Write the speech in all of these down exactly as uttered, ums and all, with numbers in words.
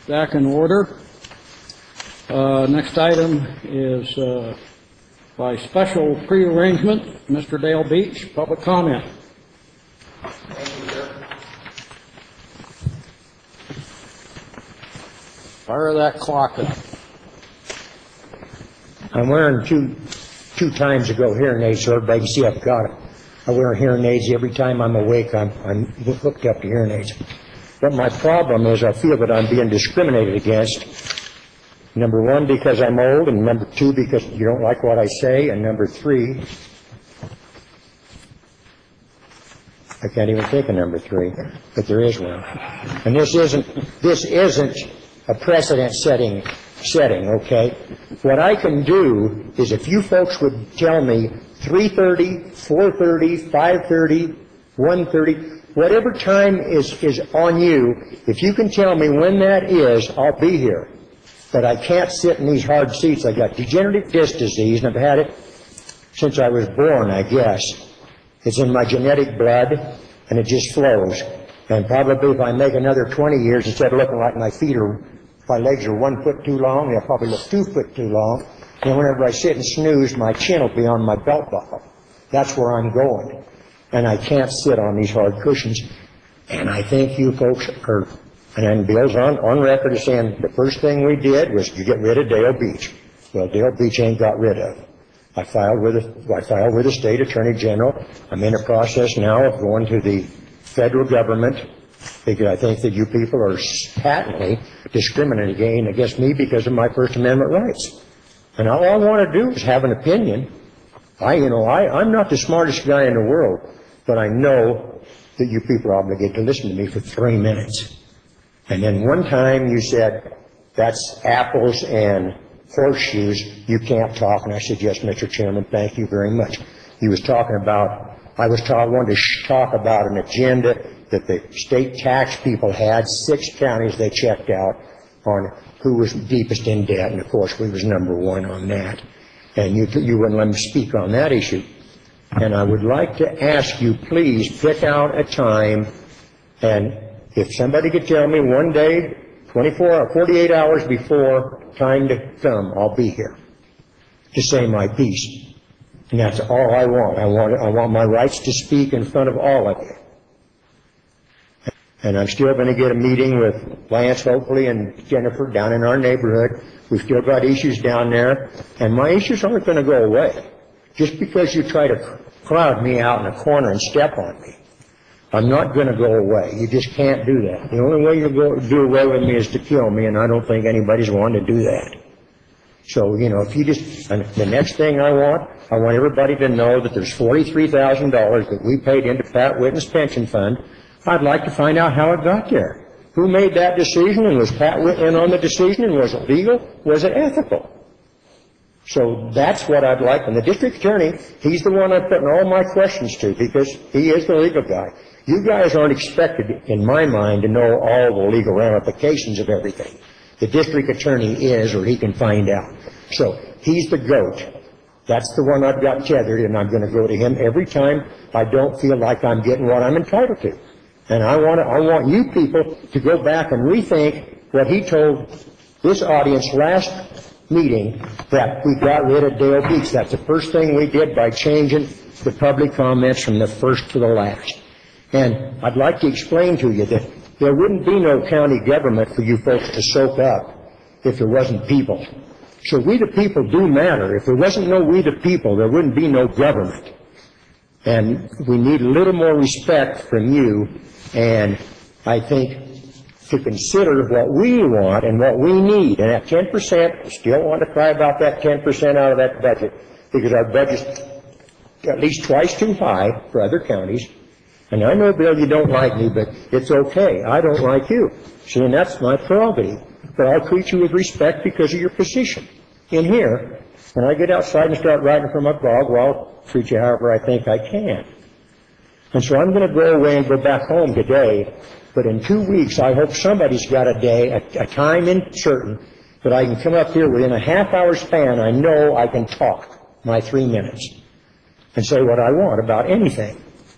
Back in order. Uh, next item is uh, by special prearrangement, Mister Dale Beach, public comment. Thank you, sir. Fire that clock up. I'm wearing two two times ago hearing aids so everybody can see I've got them. I wear hearing aids every time I'm awake. I'm, I'm hooked up to hearing aids. But my problem is I feel that I'm being discriminated against. Number one, because I'm old, and number two, because you don't like what I say, and number three, I can't even think of number three, but there is one. And this isn't this isn't a precedent-setting setting, okay? What I can do is if you folks would tell me three thirty, four thirty, five thirty, one thirty, whatever time is, is on you, if you can tell me when that is, I'll be here. But I can't sit in these hard seats. I got degenerative disc disease, and I've had it since I was born, I guess. It's in my genetic blood, and it just flows. And probably if I make another twenty years, instead of looking like my feet are, my legs are one foot too long, they'll probably look two foot too long. And whenever I sit and snooze, my chin will be on my belt buckle. That's where I'm going. And I can't sit on these hard cushions. And I think you folks are, and then Bill's on, on record as saying the first thing we did was to get rid of Dale Beach. Well, Dale Beach ain't got rid of. I filed with the, I filed with the state attorney general. I'm in a process now of going to the federal government because I think that you people are patently discriminating against me because of my First Amendment rights. And all I want to do is have an opinion. I, you know, I, I'm not the smartest guy in the world, but I know that you people are obligated to listen to me for three minutes. And then one time you said, that's apples and horseshoes, you can't talk. And I said, yes, Mister Chairman, thank you very much. He was talking about, I was talking, wanted to sh- talk about an agenda that the state tax people had, six counties they checked out on who was deepest in debt, and of course we was number one on that. And you, you wouldn't let me speak on that issue. And I would like to ask you, please pick out a time, and if somebody could tell me one day, twenty-four or forty-eight hours before time to come, I'll be here to say my piece. And that's all I want. I want, I want my rights to speak in front of all of you. And I'm still going to get a meeting with Lance, hopefully, and Jennifer down in our neighborhood. We've still got issues down there, and my issues aren't going to go away. Just because you try to crowd me out in a corner and step on me, I'm not going to go away. You just can't do that. The only way you go do away with me is to kill me, and I don't think anybody's wanting to do that. So, you know, if you just, and the next thing I want, I want everybody to know that there's forty-three thousand dollars that we paid into Pat Witten's pension fund. I'd like to find out how it got there. Who made that decision, and was Pat Witten on the decision, and was it legal? Was it ethical? So that's what I'd like. And the district attorney, he's the one I'm putting all my questions to because he is the legal guy. You guys aren't expected, in my mind, to know all the legal ramifications of everything. The district attorney is, or he can find out. So he's the goat. That's the one I've got tethered, and I'm going to go to him every time I don't feel like I'm getting what I'm entitled to. And I want to, I want you people to go back and rethink what he told this audience last meeting, that we got rid of Dale Beach. That's the first thing we did by changing the public comments from the first to the last. And I'd like to explain to you that there wouldn't be no county government for you folks to soak up if there wasn't people. So we the people do matter. If there wasn't no we the people, there wouldn't be no government. And we need a little more respect from you. And I think to consider what we want and what we need. And at ten percent, I still want to cry about that ten percent out of that budget because our budget's at least twice too high for other counties. And I know, Bill, you don't like me, but it's okay. I don't like you. See, and that's my prerogative. But I'll treat you with respect because of your position. In here, when I get outside and start riding from my dog, well, I'll treat you however I think I can. And so I'm going to go away and go back home today, but in two weeks I hope somebody's got a day, a, a time in certain, that I can come up here within a half hour span. I know I can talk my three minutes and say what I want about anything.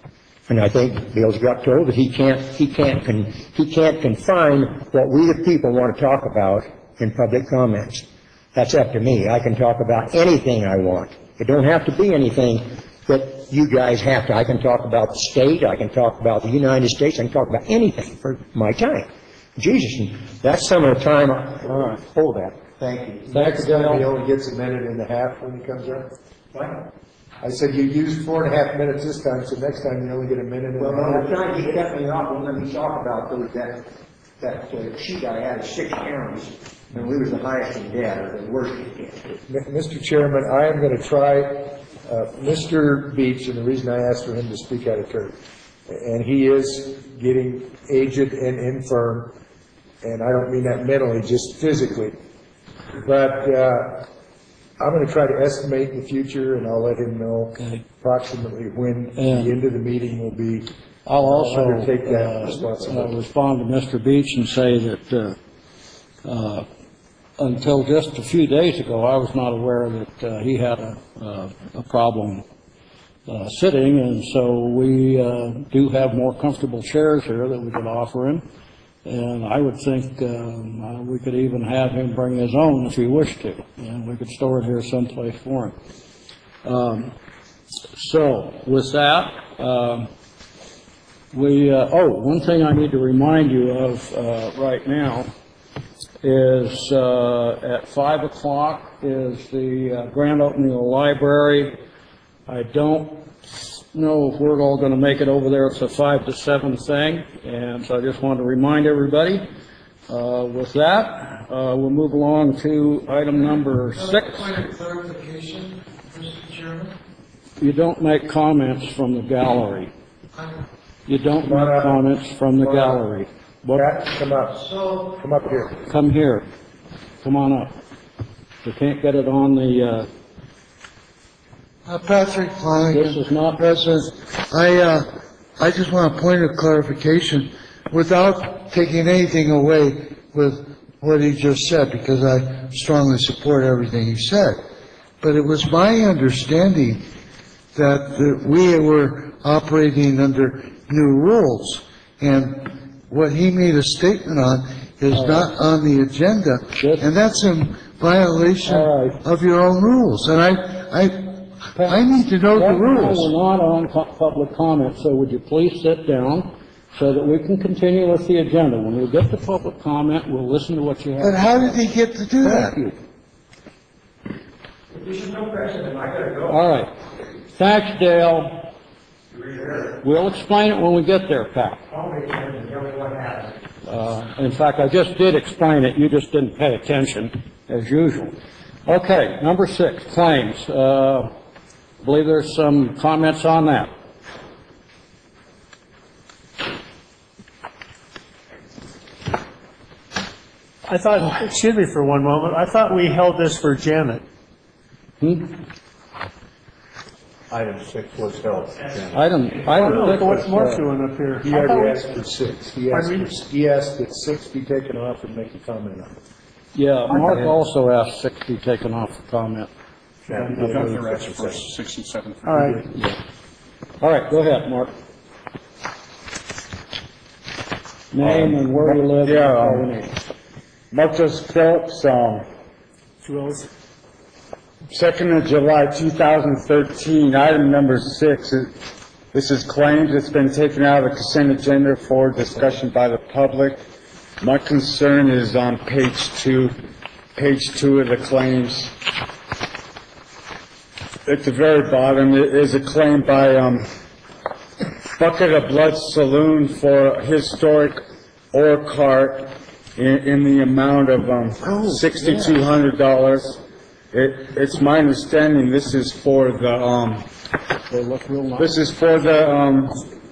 And I think Bill's got told that he can't, he can't, con, he can't confine what we the people want to talk about in public comments. That's up to me. I can talk about anything I want. It don't have to be anything that you guys have to. I can talk about the state. I can talk about the United States. I can talk about anything for my time. Jesus, that's some of the time. I, All right. hold that. Thank you. Thanks, He Dale. only gets a minute and a half when he comes up. What? I said you used four and a half minutes this time, so next time you only get a minute and Well, a by half. the time he cut me off, and let me talk about those, that, that uh, sheet I had, six counties, and we was the highest in debt, or the worst in debt. M- Mister Chairman, I am going to try, uh, Mister Beach, and the reason I asked for him to speak out of turn, and he is getting aged and infirm, and I don't mean that mentally, just physically. But, uh, I'm going to try to estimate in the future, and I'll let him know Okay. approximately when And- the end of the meeting will be. I'll also undertake that uh, responsibility. uh, respond to Mister Beach and say that uh, uh, until just a few days ago, I was not aware that uh, he had a, uh, a problem uh, sitting, and so we uh, do have more comfortable chairs here that we could offer him. And I would think um, uh, we could even have him bring his own if he wished to, and we could store it here someplace for him. Um, so with that, um, we, uh, oh, one thing I need to remind you of uh, right now is uh, at five o'clock is the uh, grand opening of the library. I don't know if we're all going to make it over there. It's a five to seven thing, and so I just wanted to remind everybody. Uh, with that, uh, we'll move along to item number six. Point of clarification, Mister Chairman. You don't make comments from the gallery. I'm- You don't Come on make up. comments from the Come on up. gallery. What? Pat, come up, So, come up here. Come here. Come on up. We can't get it on the, uh, uh, Patrick Flanagan. this is not, President, I, uh, I just want a point of clarification without taking anything away with what he just said, because I strongly support everything he said. But it was my understanding that the- we were operating under new rules, and what he made a statement on is not on the agenda, Yes. and that's in violation All right. of your own rules, and I, I, I need to know the right now, we're rules. not on pu- public comment, so would you please sit down so that we can continue with the agenda? When we get to public comment, we'll listen to what you have. But how did he get to do that? Thank you. All right. Thanks, Dale. We'll explain it when we get there, Pat. Uh, in fact, I just did explain it, you just didn't pay attention, as usual. Okay, number six, claims. Uh, I believe there's some comments on that. I thought, excuse me for one moment, I thought we held this for Janet. Hmm? Item six was held. Item, item Oh, six. what's was, Mark uh, doing up here? He I thought already we- asked for six. He asked, Pardon me? for- he asked that six be taken off and make a comment on it. Yeah, Mark also asked six be taken off for comment. Now, I've got the rest for six and seven. All right, All right, go ahead, Mark. Name and where you live. and Yeah, call um, your name. Marcus Phillips, um, Jules. second of July, two thousand thirteen, item number six. It- This is claims. It's been taken out of the consent agenda for discussion by the public. My concern is on page two, page two of the claims. At the very bottom, it is a claim by, um, Bucket of Blood Saloon for historic ore cart in, in the amount of, um, sixty-two hundred dollars. It, it's my understanding this is for the, um, They look real nice. this is for the, um,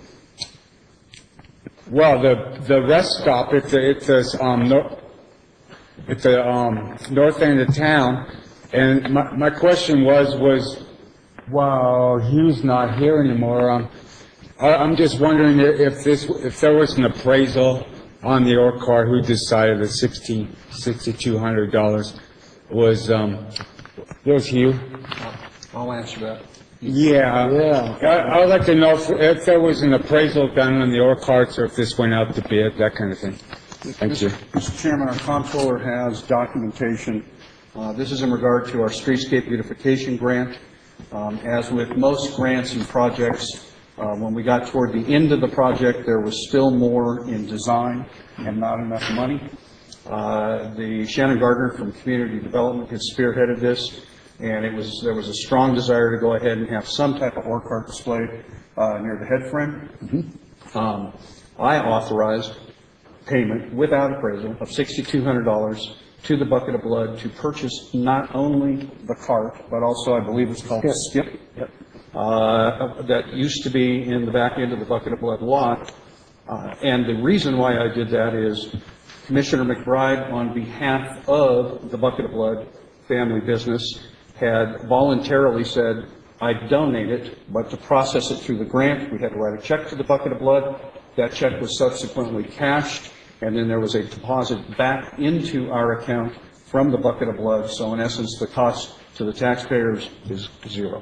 well, the, the rest stop at the, at the, um, nor- at the, um, north end of town. And my, my question was, was, well, Hugh's not here anymore, um, I, I'm just wondering i- if this, if there was an appraisal on the ore cart, who decided that sixteen, sixty-two hundred dollars was, um, was Hugh? I'll answer that. Yeah. Yeah. I, I would like to know if, if there was an appraisal done on the ore carts, or if this went out to bid, that kind of thing. Thank you. Mister Chairman, our comptroller has documentation. Uh, This is in regard to our streetscape beautification grant. Um, As with most grants and projects, uh, when we got toward the end of the project, there was still more in design and not enough money. Uh, The Shannon Gardner from Community Development had spearheaded this, and it was, there was a strong desire to go ahead and have some type of ore cart display uh, near the head frame. Um, I authorized payment without appraisal of six thousand two hundred dollars to the Bucket of Blood to purchase not only the cart, but also, I believe it's called Skip, uh, that used to be in the back end of the Bucket of Blood lot. Uh, And the reason why I did that is Commissioner McBride, on behalf of the Bucket of Blood family business, had voluntarily said, I donate it, but to process it through the grant, we had to write a check to the Bucket of Blood. That check was subsequently cashed, and then there was a deposit back into our account from the Bucket of Blood. So in essence, the cost to the taxpayers is zero.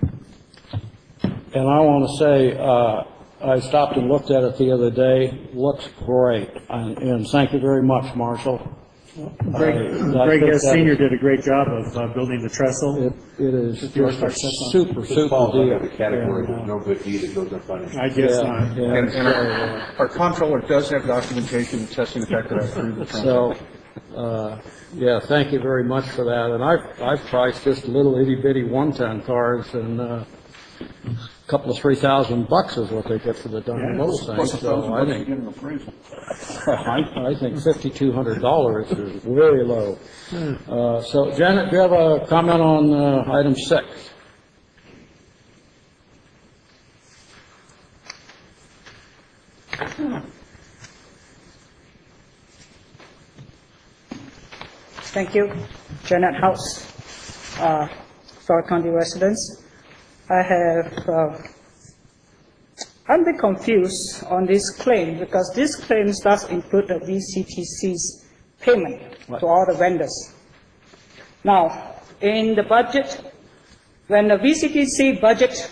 And I want to say, uh, I stopped and looked at it the other day. Looks great. And, and thank you very much, Marshall. Greg, I- I Greg think S. that- Senior did a great job of uh, building the trestle. It, it is just a super, super Falls deal. under the category And, uh, of no good deed that goes unpunished. I guess Yeah, not. yeah. And and our our comptroller does have documentation attesting the fact that I approved the transaction. So, uh, yeah, thank you very much for that. And I've, I've priced just little itty bitty one-ton cars, and uh, a couple of three thousand bucks is what they get for the darn little Plus thing. a thousand So I bucks to think, get an appraisal. I, I think fifty-two hundred dollars is very low. Uh, So Janet, do you have a comment on uh, item six? Thank you. Janet House, uh, Florida County residents. I have, uh, I'm a bit confused on this claim because this claim does include the V C T C's payment to all the vendors. Now, in the budget, when the V C T C budget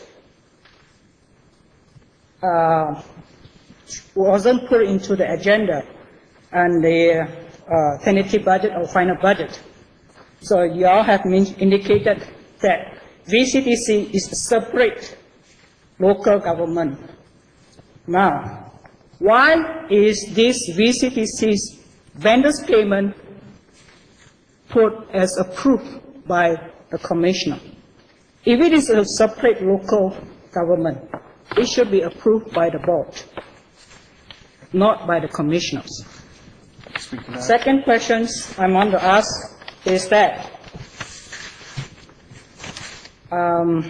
uh, wasn't put into the agenda and the uh, tentative budget or final budget. So you all have min- indicated that V C T C is a separate local government. Now, why is this V C T C's vendor's payment put as approved by the commissioner? If it is a separate local government, it should be approved by the board, not by the commissioners. Second question I want to ask is that um,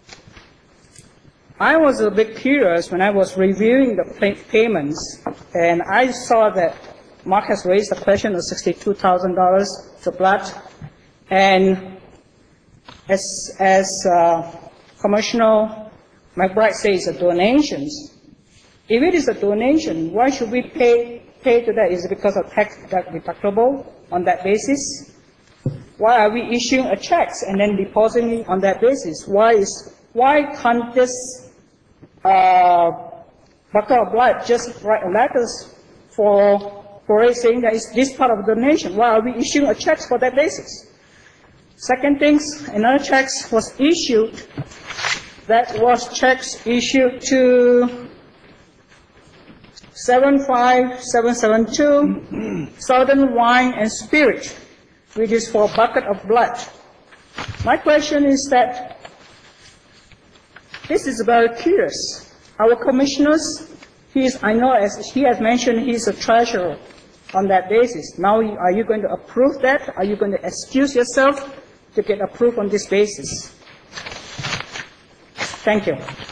I was a bit curious when I was reviewing the pay- payments, and I saw that Mark has raised the question of sixty-two thousand dollars to Blood, and as, as uh, Commissioner McBride says, a donations. If it is a donation, why should we pay pay to that? Is it because of tax deductible on that basis? Why are we issuing a checks and then depositing on that basis? Why is why can't this uh, Bucket of Blood just write a letters for for it saying that it's this part of the donation? Why are we issuing a checks for that basis? Second things, another checks was issued. That was checks issued to seven five seven seven two Southern Wine and Spirit, which is for Bucket of Blood. My question is that this is very curious. Our commissioners, he is, I know as he has mentioned, he's a treasurer on that basis. Now, are you going to approve that? Are you going to excuse yourself to get approved on this basis? Thank you.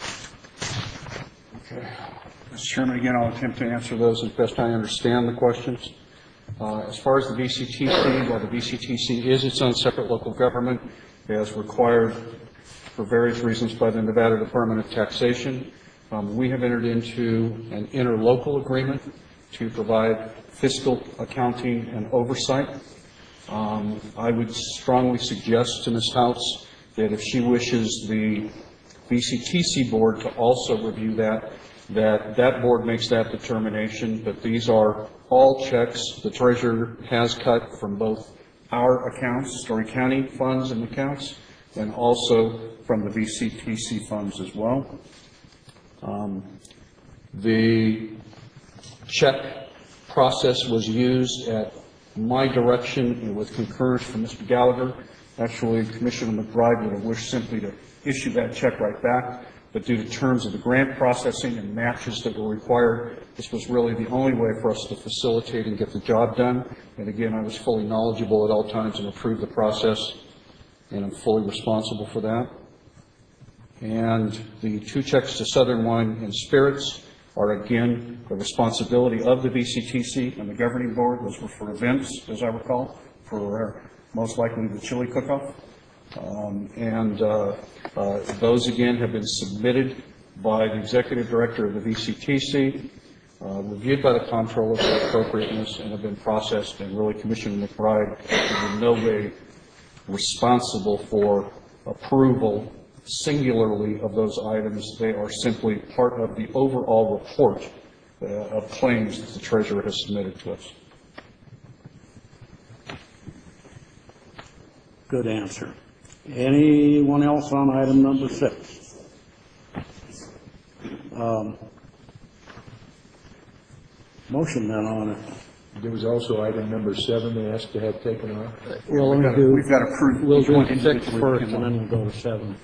Mister Chairman, again, I'll attempt to answer those as best I understand the questions. Uh, As far as the V C T C, while the V C T C is its own separate local government, as required for various reasons by the Nevada Department of Taxation, um, we have entered into an interlocal agreement to provide fiscal accounting and oversight. Um, I would strongly suggest to Miz House that if she wishes the V C T C board to also review that, that that board makes that determination, but these are all checks the treasurer has cut from both our accounts, Story County funds and accounts, and also from the V C T C funds as well. Um, the check process was used at my direction and with concurrence from Mister Gallagher. Actually, Commissioner McBride would have wished simply to issue that check right back, but due to terms of the grant processing and matches that were required, this was really the only way for us to facilitate and get the job done. And again, I was fully knowledgeable at all times and approved the process, and I'm fully responsible for that. And the two checks to Southern Wine and Spirits are, again, the responsibility of the V C T C and the governing board. Those were for events, as I recall, for most likely the chili cook-off. Um, and uh, uh, those, again, have been submitted by the executive director of the V C T C, uh, reviewed by the comptroller for appropriateness, and have been processed. And really, Commissioner McBride is in no way responsible for approval singularly of those items. They are simply part of the overall report uh, of claims that the treasurer has submitted to us. Good answer. Anyone else on item number six? Um, motion then on it. There was also item number seven they asked to have taken off. Well, We've let got me to- do, we've got to prove we'll each do one six individually. first, and then we'll go to seven.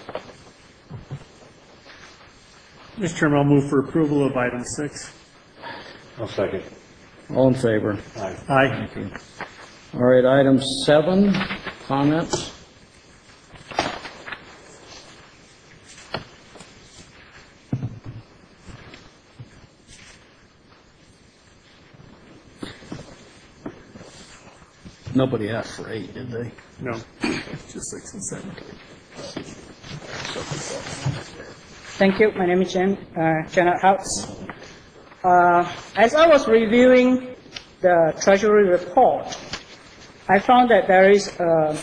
Mister Chairman, I'll move for approval of item six. I'll second. All in favor? Aye. All right, item seven, comments? Nobody asked for eight, did they? No, just six and seven. Thank you. My name is Jan, uh, Janet House. Uh, as I was reviewing the Treasury report, I found that there is uh,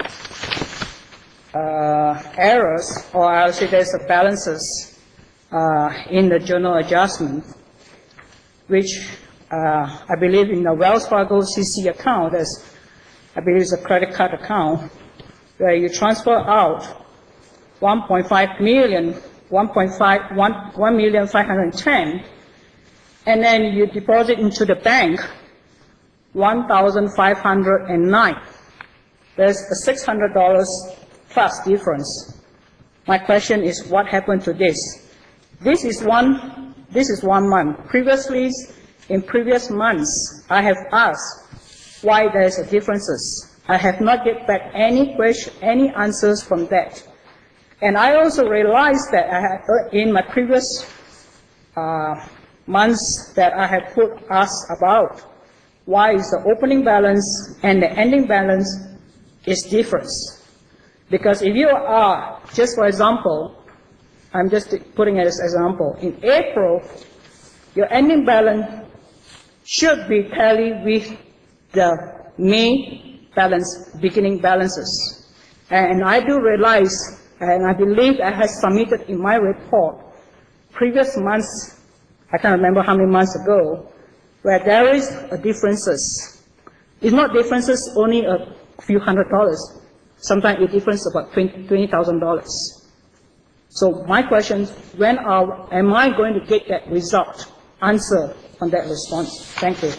uh, errors, or I would say there's a balances uh, in the journal adjustment, which uh, I believe in the Wells Fargo C C account, there's, I believe it's a credit card account, where you transfer out one point five million, one point five, one million five hundred ten, and then you deposit into the bank one thousand five hundred nine. There's a six hundred dollars plus difference. My question is, what happened to this? This is one, this is one month. Previously, in previous months, I have asked why there's a differences. I have not get back any question, any answers from that. And I also realized that I had, in my previous uh, months that I had put asked about why is the opening balance and the ending balance is different. Because if you are, just for example, I'm just putting it as example, in April, your ending balance should be tallied with the May balance, beginning balances. And I do realize, and I believe I have submitted in my report, previous months, I can't remember how many months ago, where there is a differences. It's not differences only a few hundred dollars. Sometimes it differs about twenty thousand dollars. So my question, when are, am I going to get that result, answer on that response? Thank you.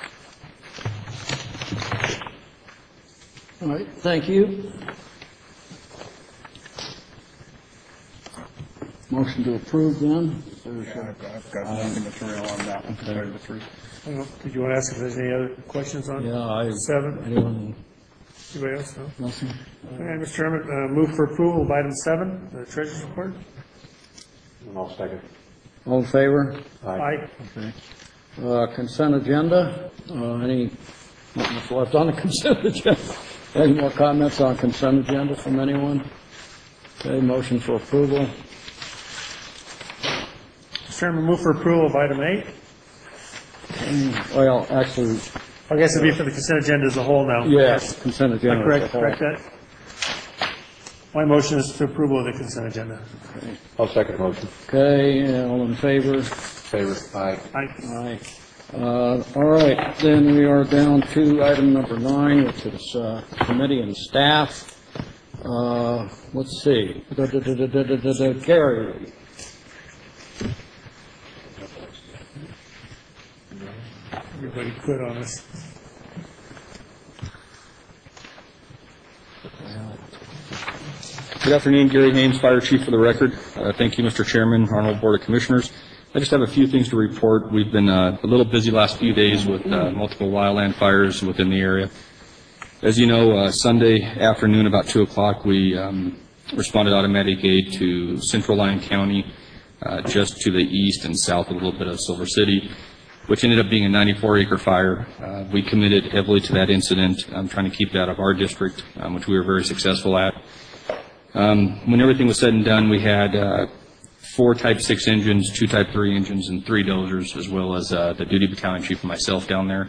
All right, thank you. Motion to approve then? I've got nothing material on that one, to tell you the truth. I don't know, did you want to ask if there's any other questions on Yeah, I. seven? Anyone? Anybody else? No? Nothing? Okay, Mister Chairman, uh, move for approval of item seven, the treasurer's report. I'll second. All in favor? Aye. Okay. Uh, consent agenda, uh, any, not much left on the consent agenda. Any more comments on consent agenda from anyone? Okay, motion for approval. Mister Chairman, move for approval of item eight. Well, actually, I guess it'd be for the consent agenda as a whole now. yes, consent Am agenda. I as a correct, whole. correct that? My motion is to approval of the consent agenda. I'll second the motion. Okay, all in favor? Favor? Aye. Aye. Aye. Uh, All right, then we are down to item number nine, which is uh, committee and staff. Uh, Let's see. Da- da- da- da- da- da- da- da- Gary. Everybody quit on us. Good afternoon, Gary Haynes, Fire Chief for the record. Uh, Thank you, Mister Chairman, Honorable Board of Commissioners. I just have a few things to report. We've been uh, a little busy last few days with uh, multiple wildland fires within the area. As you know, uh, Sunday afternoon about two o'clock, we um, responded automatic aid to Central Lyon County, uh, just to the east and south a little bit of Silver City, which ended up being a ninety-four acre fire. Uh, we committed heavily to that incident, um, trying to keep it out of our district, um, which we were very successful at. Um, when everything was said and done, we had uh, four Type six engines, two Type three engines, and three dozers, as well as uh, the duty battalion chief and myself down there.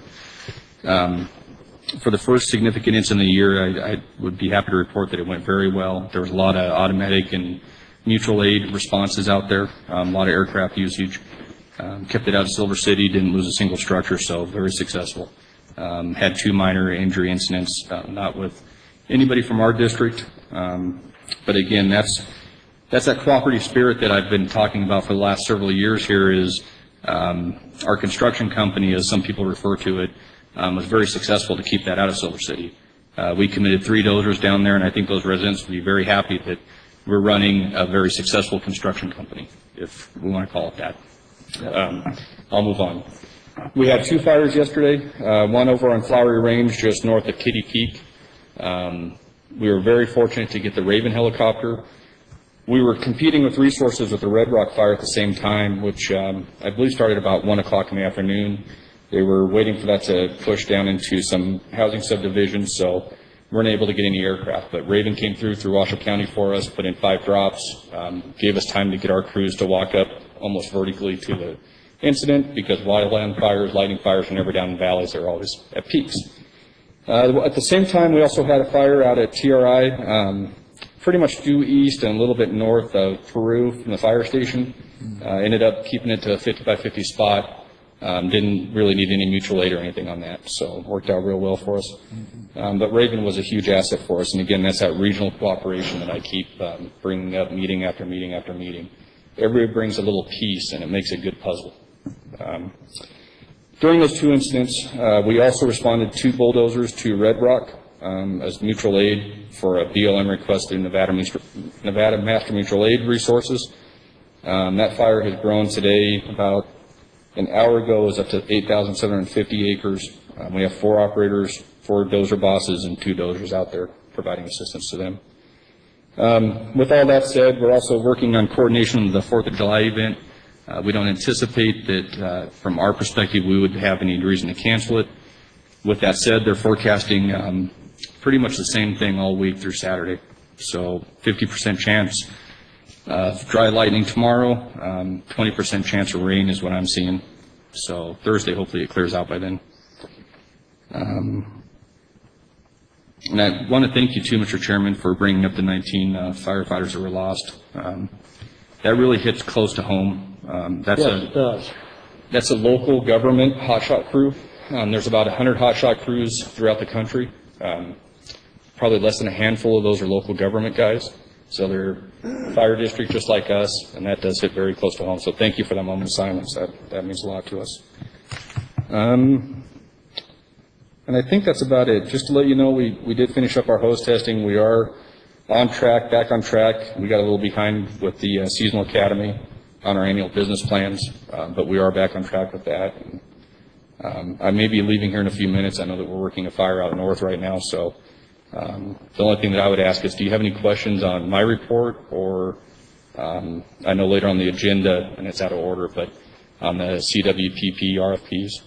Um, for the first significant incident of the year, I, I would be happy to report that it went very well. There was a lot of automatic and mutual aid responses out there, um, a lot of aircraft usage. Um, kept it out of Silver City, didn't lose a single structure, so very successful. Um, had two minor injury incidents, uh, not with anybody from our district. Um, but again, that's that's that cooperative spirit that I've been talking about for the last several years here is um, our construction company, as some people refer to it, um, was very successful to keep that out of Silver City. Uh, we committed three dozers down there, and I think those residents will be very happy that we're running a very successful construction company, if we want to call it that. Um, I'll move on. We had two fires yesterday, uh, one over on Flowery Range just north of Kitty Peak. Um, we were very fortunate to get the Raven helicopter. We were competing with resources with the Red Rock fire at the same time, which um, I believe started about one o'clock in the afternoon. They were waiting for that to push down into some housing subdivisions, so we weren't able to get any aircraft. But Raven came through through Washoe County for us, put in five drops, um, gave us time to get our crews to walk up almost vertically to the incident, because wildland fires, lightning fires are never down in valleys, they're always at peaks. Uh, at the same time, we also had a fire out at T R I, um, pretty much due east and a little bit north of Peru from the fire station. Uh, ended up keeping it to a fifty by fifty spot. Um, didn't really need any mutual aid or anything on that, so it worked out real well for us. Um, but Raven was a huge asset for us, and again, that's that regional cooperation that I keep um, bringing up meeting after meeting after meeting. Everybody brings a little piece, and it makes a good puzzle. Um, during those two incidents, uh, we also responded two bulldozers to Red Rock um, as mutual aid for a B L M request through Nevada, Nevada Master Mutual Aid Resources. Um, that fire has grown today. About an hour ago, it was up to eight thousand seven hundred fifty acres. Um, we have four operators, four dozer bosses, and two dozers out there providing assistance to them. Um, with all that said, we're also working on coordination of the fourth of July event. Uh, we don't anticipate that, uh, from our perspective, we would have any reason to cancel it. With that said, they're forecasting um, pretty much the same thing all week through Saturday. So fifty percent chance of dry lightning tomorrow, um, twenty percent chance of rain is what I'm seeing. So Thursday, hopefully it clears out by then. Um, and I want to thank you too, Mister Chairman, for bringing up the nineteen uh, firefighters that were lost. Um, that really hits close to home. Um, that's Yes, a, it does. That's a local government hotshot crew. Um, there's about one hundred hotshot crews throughout the country. Um, probably less than a handful of those are local government guys. So they're fire district just like us, and that does hit very close to home. So thank you for that moment of silence. That, that means a lot to us. Um, and I think that's about it. Just to let you know, we, we did finish up our hose testing. We are on track, back on track. We got a little behind with the uh, seasonal academy on our annual business plans, uh, but we are back on track with that. And, um, I may be leaving here in a few minutes. I know that we're working a fire out north right now, so um, the only thing that I would ask is, do you have any questions on my report, or um, I know later on the agenda, and it's out of order, but on the C W P P R F Ps?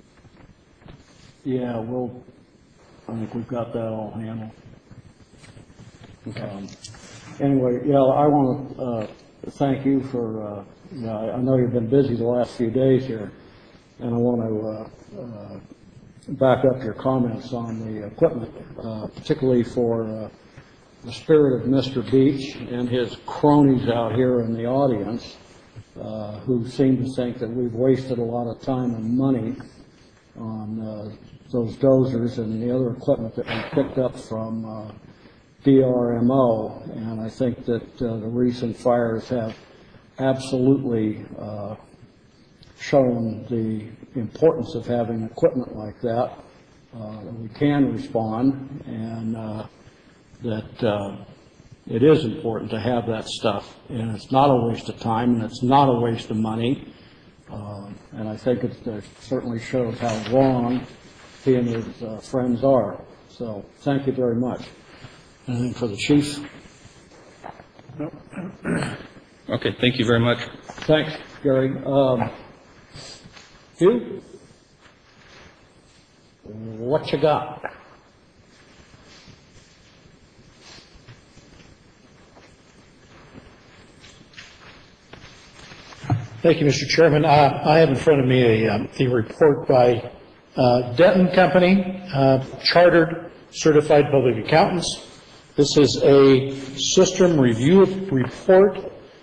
Yeah, we'll, I think we've got that all handled. Okay. Um, Anyway, yeah, I want to uh, thank you for, uh, you know, I know you've been busy the last few days here, and I want to uh, uh, back up your comments on the equipment, uh, particularly for uh, the spirit of Mister Beach and his cronies out here in the audience, uh, who seem to think that we've wasted a lot of time and money on uh, those dozers and the other equipment that we picked up from uh, D R M O. And I think that uh, the recent fires have absolutely uh, shown the importance of having equipment like that, uh, that we can respond, and uh, that uh, it is important to have that stuff, and it's not a waste of time, and it's not a waste of money, uh, and I think it uh, certainly shows how wrong he and his uh, friends are. So thank you very much. Anything for the chief? Okay, thank you very much. Thanks, Gary. Um, Hugh? What you got? Thank you, Mister Chairman. Uh, I have in front of me a, um, a report by uh, Denton Company, uh, Chartered Certified Public Accountants. This is a system review report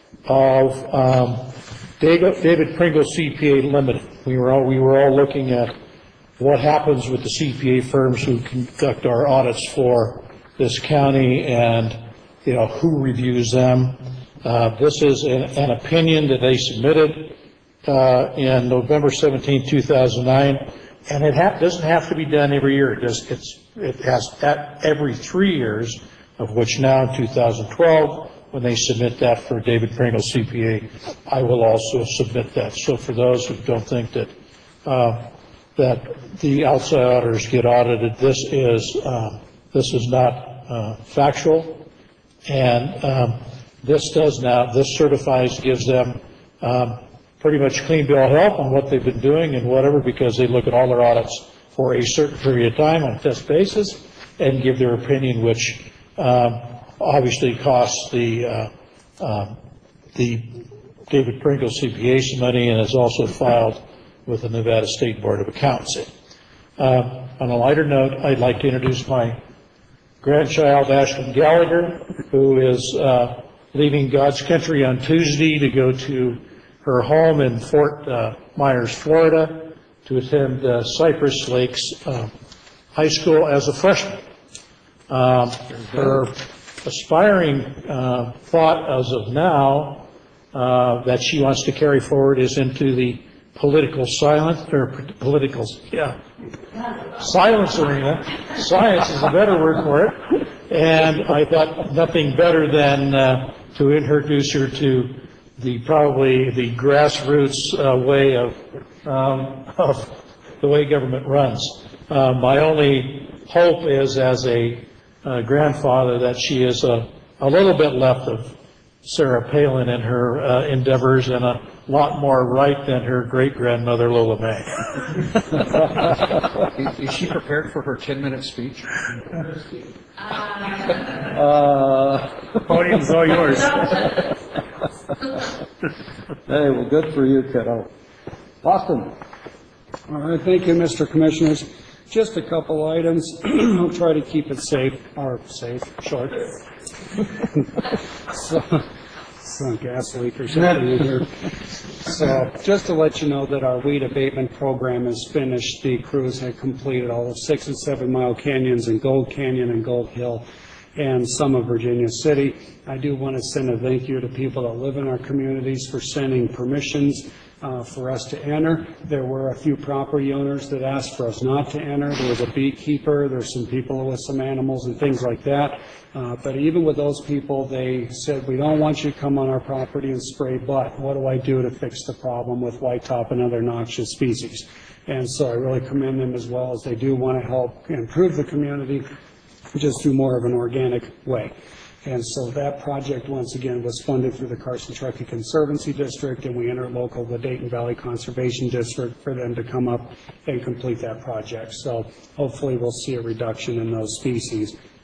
of um, David, David Pringle C P A Limited. We were all we were all looking at what happens with the C P A firms who conduct our audits for this county, and you know who reviews them. Uh, this is an, an opinion that they submitted uh, in November seventeenth, two thousand nine, and it ha doesn't have to be done every year. It does. It's it has at every three years, of which now in two thousand twelve, when they submit that for David Pringle C P A, I will also submit that. So for those who don't think that uh, that the outside auditors get audited, this is uh, this is not uh, factual, and um, this does now. This certifies, gives them um, pretty much clean bill of health on what they've been doing and whatever, because they look at all their audits for a certain period of time on a test basis and give their opinion, which um, obviously costs the uh, uh, the David Pringle C P A some money, and is also filed with the Nevada State Board of Accountancy. Uh, on a lighter note, I'd like to introduce my grandchild, Ashlyn Gallagher, who is uh, leaving God's country on Tuesday to go to her home in Fort uh, Myers, Florida, to attend uh, Cypress Lakes uh, High School as a freshman. Um, her aspiring uh, thought as of now uh, that she wants to carry forward is into the political silence, or political, yeah, silence arena. Science is a better word for it. And I thought nothing better than uh, to introduce her to the probably the grassroots uh, way of, um, of the way government runs. Uh, my only hope is, as a uh, grandfather, that she is a, a little bit left of Sarah Palin in her uh, endeavors, and a lot more right than her great-grandmother Lola May. Is she prepared for her ten-minute speech? Uh, Podium's all yours. Hey, well, good for you, kiddo. Austin. All right, thank you, Mister Commissioners. Just a couple items. I'll try to keep it safe, or safe, short. so, some gas leak or something in here. So, just to let you know that our weed abatement program is finished. The crews had completed all of six and seven mile canyons in Gold Canyon and Gold Hill, and some of Virginia City. I do want to send a thank you to people that live in our communities for sending permissions uh, for us to enter. There were a few property owners that asked for us not to enter. There was a beekeeper, there's some people with some animals and things like that. Uh, but even with those people, they said, we don't want you to come on our property and spray, but what do I do to fix the problem with white top and other noxious species? And so I really commend them, as well as they do want to help improve the community just through more of an organic way. And so that project, once again, was funded through the Carson Truckee Conservancy District, and we interlocal the Dayton Valley Conservation District for them to come up and complete that project. So hopefully we'll see a reduction in those species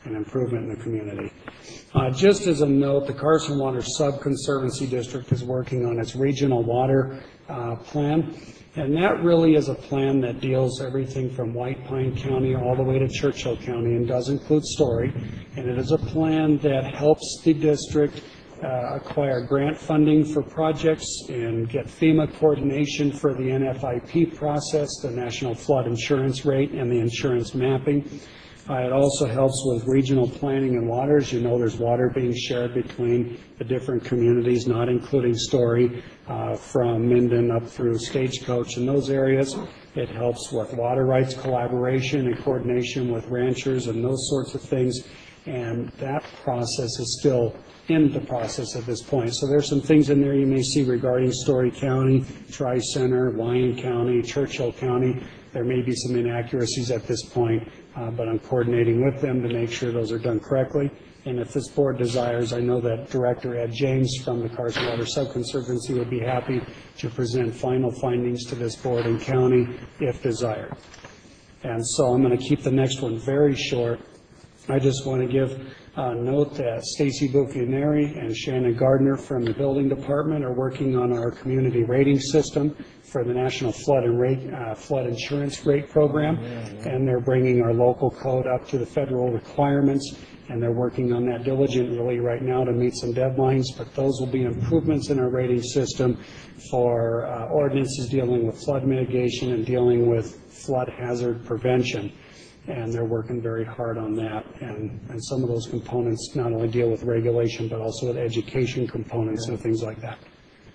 and improvement in the community. Uh, just as a note, the Carson Water Sub-Conservancy District is working on its regional water uh, plan, and that really is a plan that deals everything from White Pine County all the way to Churchill County and does include Story, and it is a plan that helps the district uh, acquire grant funding for projects and get FEMA coordination for the N F I P process, the National Flood Insurance Rate, and the insurance mapping. Uh, it also helps with regional planning and water. As you know, there's water being shared between the different communities, not including Story, uh, from Minden up through Stagecoach and those areas. It helps with water rights collaboration and coordination with ranchers and those sorts of things. And that process is still in the process at this point. So there's some things in there you may see regarding Story County, Tri-Center, Lyon County, Churchill County. There may be some inaccuracies at this point, uh, but I'm coordinating with them to make sure those are done correctly. And if this board desires, I know that Director Ed James from the Carson Water Sub-Conservancy would be happy to present final findings to this board and county if desired. And so I'm going to keep the next one very short. I just want to give a note that Stacy Bucchianeri and Shannon Gardner from the building department are working on our community rating system for the National Flood and rate, uh, Flood Insurance Rate Program, and they're bringing our local code up to the federal requirements, and they're working on that diligently right now to meet some deadlines, but those will be improvements in our rating system for uh, ordinances dealing with flood mitigation and dealing with flood hazard prevention. And they're working very hard on that. And, and some of those components not only deal with regulation, but also with education components and things like that.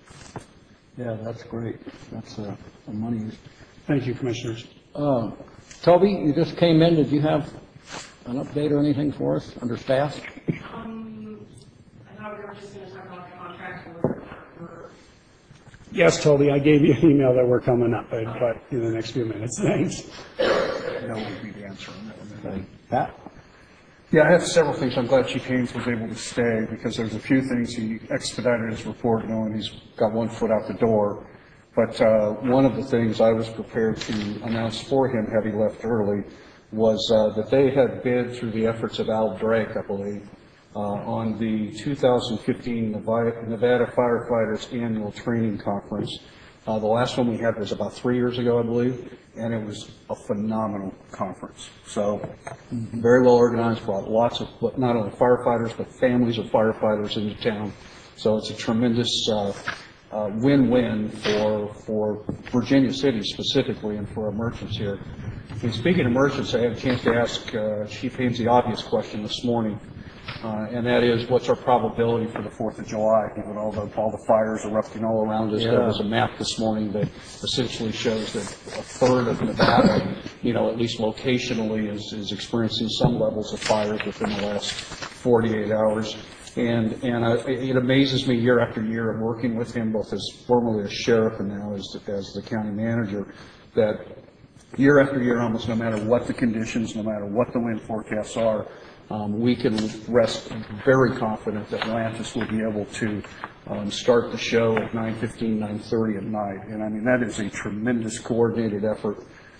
Yeah, that's great. That's uh, a money use. Thank you, Commissioners. Uh, Toby, you just came in. Did you have an update or anything for us under staff? Um, I thought we were just going to talk about the contract for, for Yes, Toby, I gave you an email that we're coming up, but, but in the next few minutes. Thanks. That would be the answer on that one. Pat? Yeah, I have several things. I'm glad Chief Haynes was able to stay because there's a few things. He expedited his report knowing he's got one foot out the door. But uh, one of the things I was prepared to announce for him had he left early was uh, that they had bid through the efforts of Al Drake, I believe, uh, on the two thousand fifteen Nevada, Nevada Firefighters Annual Training Conference. Uh, the last one we had was about three years ago, I believe, and it was a phenomenal conference. So mm-hmm. very well organized, brought lots of, not only firefighters, but families of firefighters into town. So it's a tremendous uh, uh, win-win for, for Virginia City specifically and for our merchants here. And speaking of merchants, I had a chance to ask uh, Chief Haynes the obvious question this morning. Uh, and that is, what's our probability for the fourth of July, given all the, all the fires erupting all around us? Yeah. There was a map this morning that essentially shows that a third of Nevada, you know, at least locationally, is, is experiencing some levels of fires within the last forty-eight hours. And, and I, it amazes me year after year of working with him, both as formerly as sheriff and now as, as the county manager, that year after year, almost no matter what the conditions, no matter what the wind forecasts are, Um, we can rest very confident that Atlantis will be able to um, start the show at nine fifteen, nine thirty at night. And I mean, that is a tremendous coordinated effort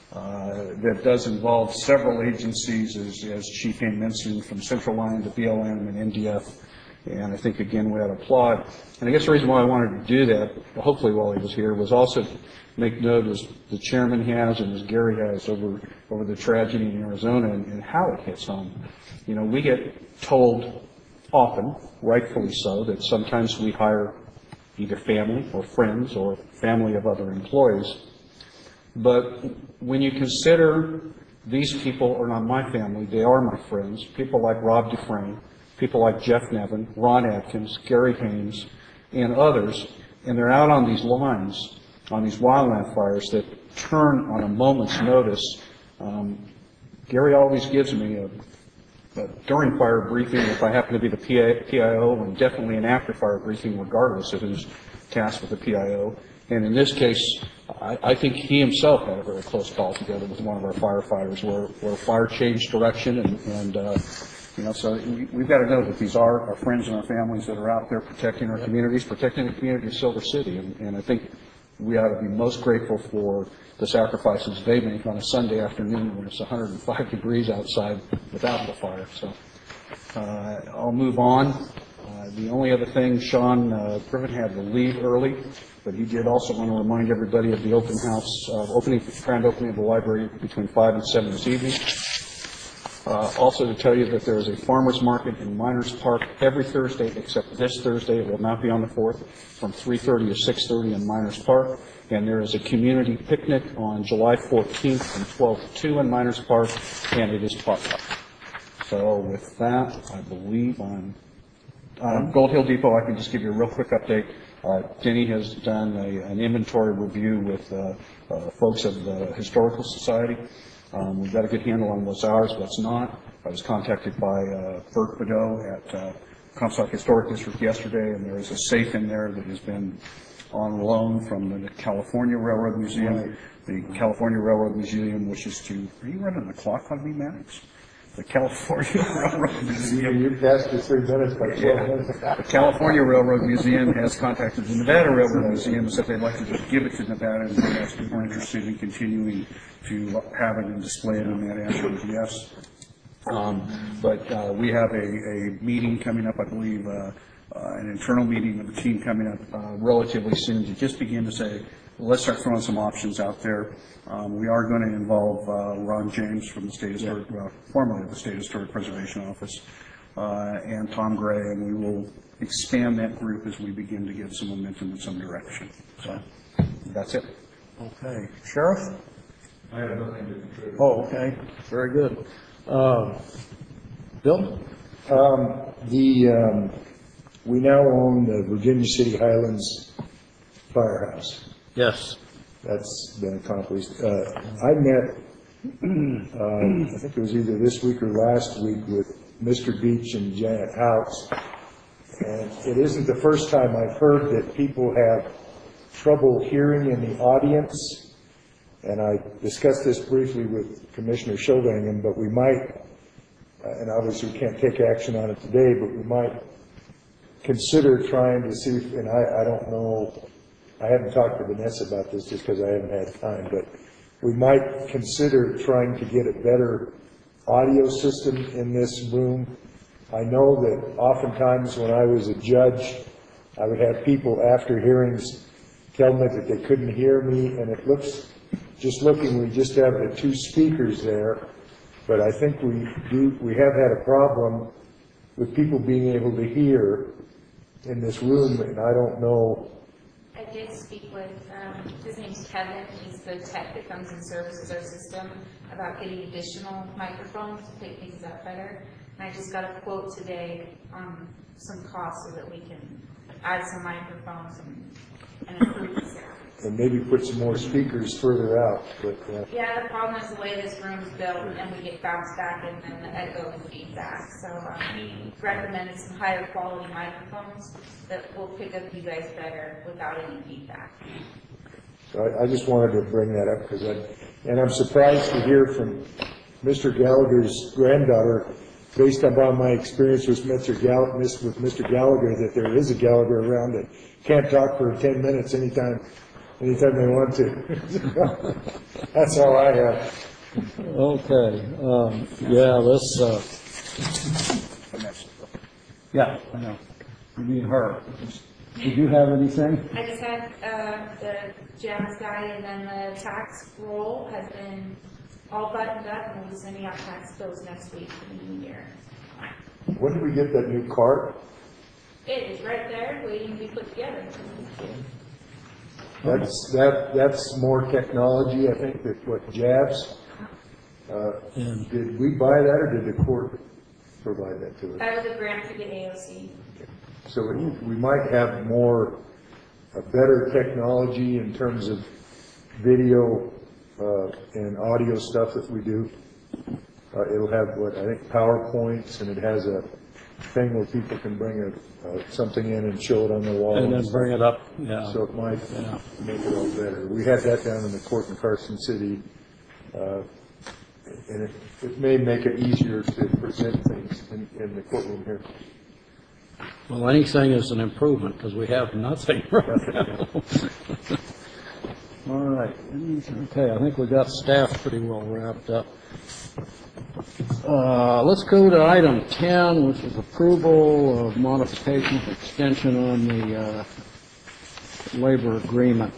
uh, that does involve several agencies, as, as Chief Haynes mentioned, from Central Line to B L M and N D F. And I think, again, we ought to applaud. And I guess the reason why I wanted to do that, hopefully while he was here, was also to make note, as the chairman has and as Gary has, over, over the tragedy in Arizona and, and how it hits home. You know, we get told often, rightfully so, that sometimes we hire either family or friends or family of other employees. But when you consider these people are not my family, they are my friends, people like Rob Dufresne, people like Jeff Nevin, Ron Atkins, Gary Haynes, and others, and they're out on these lines, on these wildland fires that turn on a moment's notice. Um, Gary always gives me a But during fire briefing, if I happen to be the P I O, and definitely an after fire briefing, regardless of who's tasked with the P I O. And in this case, I, I think he himself had a very close call together with one of our firefighters where, where fire changed direction. And, and uh, you know, so we, we've got to know that these are our friends and our families that are out there protecting our communities, protecting the community of Silver City. And, and I think we ought to be most grateful for the sacrifices they make on a Sunday afternoon when it's one hundred five degrees outside without the fire. So Uh, I'll move on. Uh, The only other thing, Sean uh, Griffin had to leave early, but he did also want to remind everybody of the open house, uh, opening, grand opening of the library between five and seven this evening. Uh, Also to tell you that there is a farmer's market in Miners Park every Thursday except this Thursday. It will not be on the fourth, from three thirty to six thirty in Miners Park. And there is a community picnic on July fourteenth from twelve to two in Miners Park, and it is potluck. So with that, I believe I'm, uh, Gold Hill Depot, I can just give you a real quick update. Uh, Denny has done a, an inventory review with uh, uh, folks of the Historical Society. Um, we've got a good handle on what's ours, what's not. I was contacted by uh, Bert Bedeau at uh, Comstock Historic District yesterday, and there is a safe in there that has been on loan from the California Railroad Museum. Right. The California Railroad Museum wishes to, are you running the clock on me, Maddox? The California Railroad Museum. You passed your three minutes by twelve minutes. The California Railroad Museum has contacted the Nevada Railroad Museum and said they'd like to just give it to Nevada, and they asked if we're interested in continuing to have it and display it, and that answer was yes. Um, but uh, we have a, a meeting coming up, I believe, uh, uh, an internal meeting with the team coming up uh, relatively soon to just begin to say, let's start throwing some options out there. Um, we are going to involve uh, Ron James from the State Historic, yeah. well, formerly of the State Historic Preservation Office, uh, and Tom Gray, and we will expand that group as we begin to get some momentum in some direction. So that's it. Okay. Sheriff? I have nothing to contribute. Oh, okay. Very good. Uh, Bill? Um, the, um, we now own the Virginia City Highlands Firehouse. Yes. That's been accomplished. Uh, I met, uh, I think it was either this week or last week, with Mister Beach and Janet House. And it isn't the first time I've heard that people have trouble hearing in the audience. And I discussed this briefly with Commissioner Shovingen, but we might, uh, and obviously we can't take action on it today, but we might consider trying to see, if, and I, I don't know, I haven't talked to Vanessa about this just because I haven't had time, but we might consider trying to get a better audio system in this room. I know that oftentimes when I was a judge, I would have people after hearings tell me that they couldn't hear me, and it looks, just looking, we just have the two speakers there, but I think we do, we have had a problem with people being able to hear in this room, and I don't know. I did speak with, um, his name's Kevin, he's the tech that comes and services our system, about getting additional microphones to pick things up better. And I just got a quote today on some costs so that we can add some microphones and, and improve the sound. And maybe put some more speakers further out, but. Uh, yeah, the problem is the way this room is built, and we get bounce back and then the echo and feedback. So um, he recommended some higher quality microphones that will pick up you guys better without any feedback. So I, I just wanted to bring that up because I, and I'm surprised to hear from Mister Gallagher's granddaughter, based upon my experience with Mister Gall- with Mister Gallagher, that there is a Gallagher around that can't talk for ten minutes anytime. Anytime they want to. That's all I have. Okay. Um, yeah, let's, uh, yeah, I know. You mean her. Did you have anything? I just had uh, the Janice guy, and then the tax roll has been all buttoned up, and we'll be sending out tax bills next week for the new year. When did we get that new cart? It is right there, waiting to be put together. That's, that, that's more technology, I think, that what Jabs, uh, did we buy that or did the court provide that to us? That was a grant to get A O C. So we, we might have more, a better technology in terms of video, uh, and audio stuff that we do. Uh, it'll have what, I think PowerPoints, and it has a thing where people can bring a, uh, something in and show it on the wall. And then bring it up, yeah. So it might yeah. make it all better. We had that down in the court in Carson City, uh, and it, it may make it easier to present things in, in the courtroom here. Well, anything is an improvement because we have nothing right now. All right. Okay, I think we got staff pretty well wrapped up. Uh, let's go to item ten, which is approval of modification of extension on the uh, labor agreement.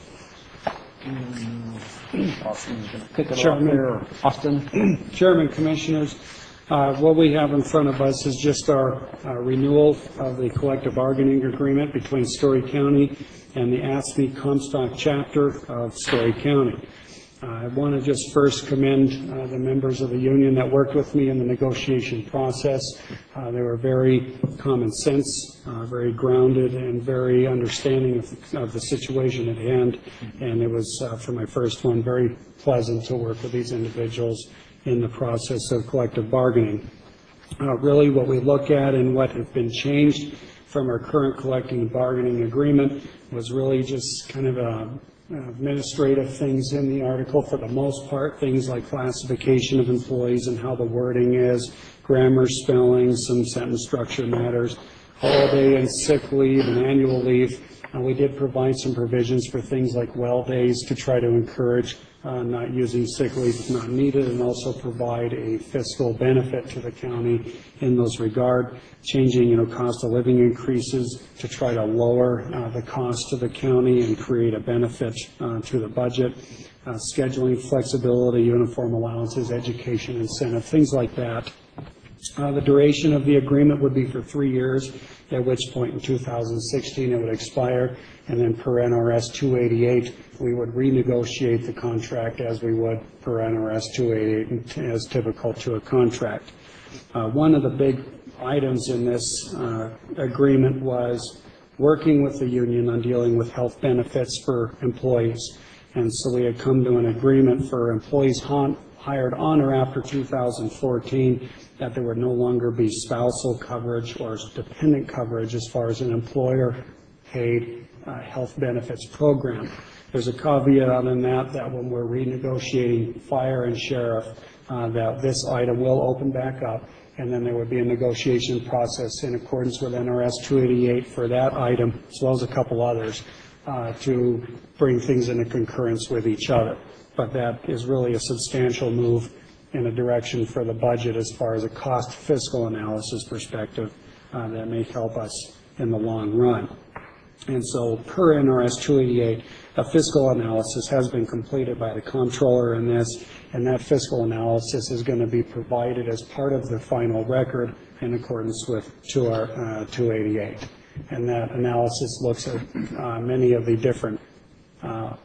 And, uh, Austin's going to pick it up Chairman. here. Austin? Chairman, Commissioners, uh, what we have in front of us is just our uh, renewal of the collective bargaining agreement between Story County and the A S M E Comstock chapter of Story County. Uh, I want to just first commend uh, the members of the union that worked with me in the negotiation process. Uh, they were very common sense, uh, very grounded, and very understanding of, of the situation at hand. And it was, uh, for my first one, very pleasant to work with these individuals in the process of collective bargaining. Uh, really, what we look at and what have been changed from our current collective bargaining agreement was really just kind of a administrative things in the article for the most part, things like classification of employees and how the wording is, grammar, spelling, some sentence structure matters, holiday and sick leave and annual leave. Uh, we did provide some provisions for things like well days to try to encourage uh, not using sick leave if not needed, and also provide a fiscal benefit to the county in those regard. Changing, you know, cost of living increases to try to lower uh, the cost to the county and create a benefit uh, to the budget. Uh, scheduling flexibility, uniform allowances, education incentive, things like that. Uh, the duration of the agreement would be for three years, at which point in two thousand sixteen it would expire, and then per N R S two eighty-eight, we would renegotiate the contract as we would per N R S two eighty-eight, as typical to a contract. Uh, one of the big items in this uh, agreement was working with the union on dealing with health benefits for employees. And so we had come to an agreement for employees hon- hired on or after two thousand fourteen that there would no longer be spousal coverage or dependent coverage as far as an employer-paid uh, health benefits program. There's a caveat on that, that when we're renegotiating fire and sheriff, uh, that this item will open back up, and then there would be a negotiation process in accordance with N R S two eighty-eight for that item, as well as a couple others, uh, to bring things into concurrence with each other. But that is really a substantial move in a direction for the budget as far as a cost fiscal analysis perspective uh, that may help us in the long run. And so per N R S two eighty-eight, a fiscal analysis has been completed by the comptroller in this, and that fiscal analysis is going to be provided as part of the final record in accordance with two eighty-eight. And that analysis looks at uh, many of the different uh,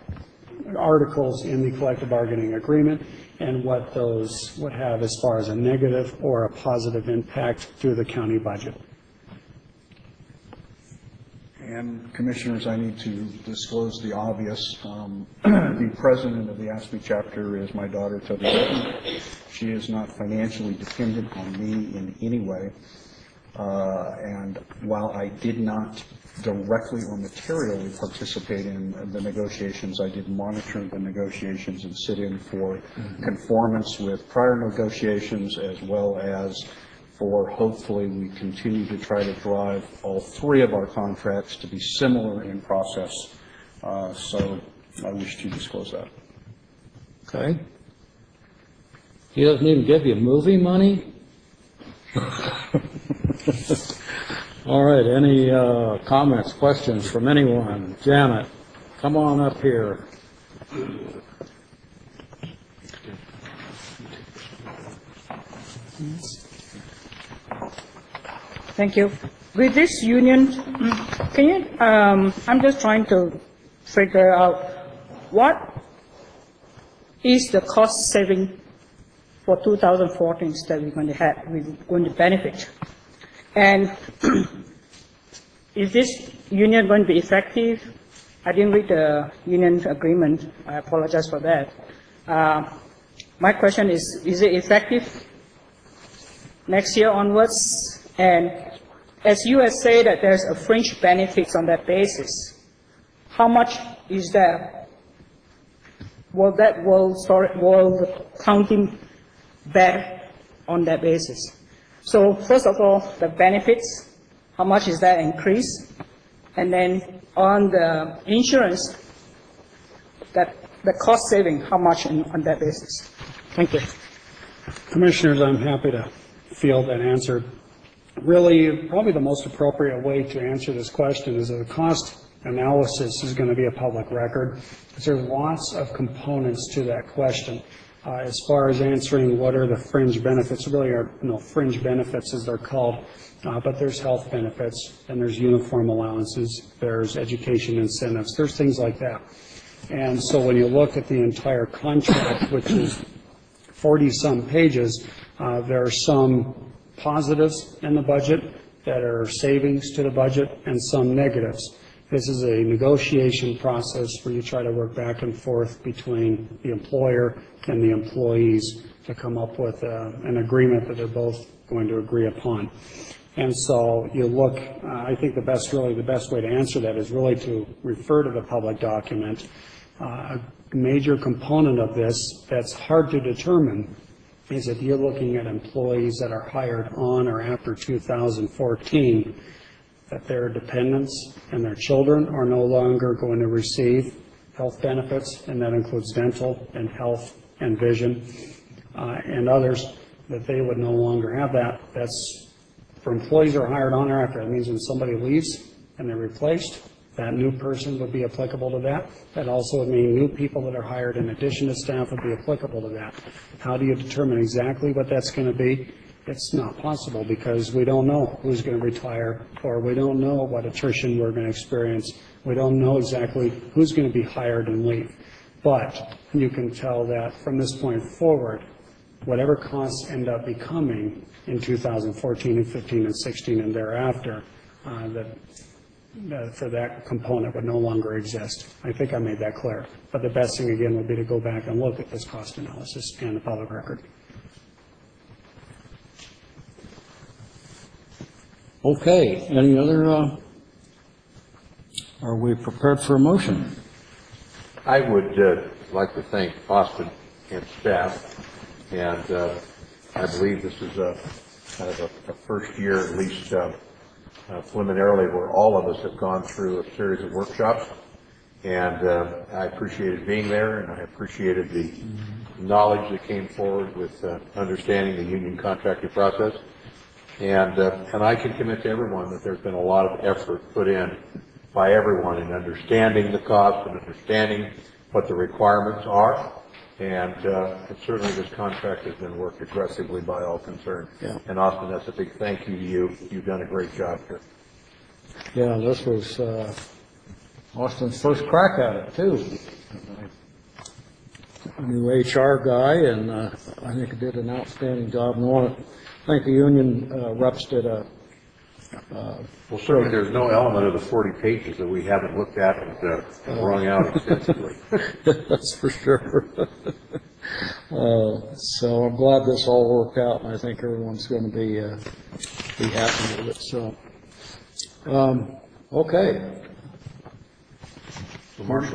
articles in the collective bargaining agreement and what those would have as far as a negative or a positive impact through the county budget. And Commissioners, I need to disclose the obvious. Um, the president of the A S M E chapter is my daughter, Toby Denton. She is not financially dependent on me in any way. Uh, and while I did not directly or materially participate in the negotiations, I did monitor the negotiations and sit in for mm-hmm. conformance with prior negotiations, as well as for hopefully we continue to try to drive all three of our contracts to be similar in process. Uh, so I wish to disclose that. Okay. He doesn't even give you movie money? All right, any uh, comments, questions from anyone? Janet, come on up here. Thank you. With this union, can you, um, I'm just trying to figure out what is the cost saving for two thousand fourteen that we're going to have, we're going to benefit. And is this union going to be effective? I didn't read the union agreement. I apologize for that. Uh, my question is, is it effective next year onwards? And as you have said that there's a fringe benefits on that basis, how much is that? Will that will sorry will the county bear on that basis? So first of all, the benefits, how much is that increase? And then on the insurance, that the cost saving, how much in, on that basis? Thank you. Commissioners, I'm happy to field that answer. Really, probably the most appropriate way to answer this question is that the cost analysis is going to be a public record. There's lots of components to that question. Uh, as far as answering what are the fringe benefits, really are you know, fringe benefits as they're called, uh, but there's health benefits, and there's uniform allowances, there's education incentives, there's things like that. And so when you look at the entire contract, which is forty-some pages, uh, there are some positives in the budget that are savings to the budget and some negatives. This is a negotiation process where you try to work back and forth between the employer and the employees to come up with uh, an agreement that they're both going to agree upon. And so you look, uh, I think the best, really the best way to answer that is really to refer to the public document. Uh, a major component of this that's hard to determine is if you're looking at employees that are hired on or after two thousand fourteen, that their dependents and their children are no longer going to receive health benefits, and that includes dental and health and vision, uh, and others, that they would no longer have that. That's for employees that are hired on or after. That means when somebody leaves and they're replaced, that new person would be applicable to that. That also would mean new people that are hired in addition to staff would be applicable to that. How do you determine exactly what that's going to be? It's not possible because we don't know who's going to retire, or we don't know what attrition we're going to experience. We don't know exactly who's going to be hired and leave. But you can tell that from this point forward, whatever costs end up becoming in two thousand fourteen and fifteen and sixteen and thereafter, uh, that, that for that component would no longer exist. I think I made that clear. But the best thing, again, would be to go back and look at this cost analysis and the public record. Okay, any other, uh, are we prepared for a motion? I would uh, like to thank Austin and staff, and uh, I believe this is a kind of a, a first year, at least uh, uh, preliminarily, where all of us have gone through a series of workshops, and uh, I appreciated being there, and I appreciated the knowledge that came forward with uh, understanding the union contracting process. And, uh, and I can commit to everyone that there's been a lot of effort put in by everyone in understanding the cost and understanding what the requirements are. And, uh, and certainly this contract has been worked aggressively by all concerned. Yeah. And Austin, that's a big thank you to you. You've done a great job here. Yeah, this was uh, Austin's first crack at it, too. New H R guy, and uh, I think he did an outstanding job. And I want to thank the union uh, reps did a. Uh, well, certainly there's no element of the forty pages that we haven't looked at and uh, wrung out extensively. That's for sure. uh, so I'm glad this all worked out, and I think everyone's going to be uh, be happy with it. So, um, okay. So Marshall.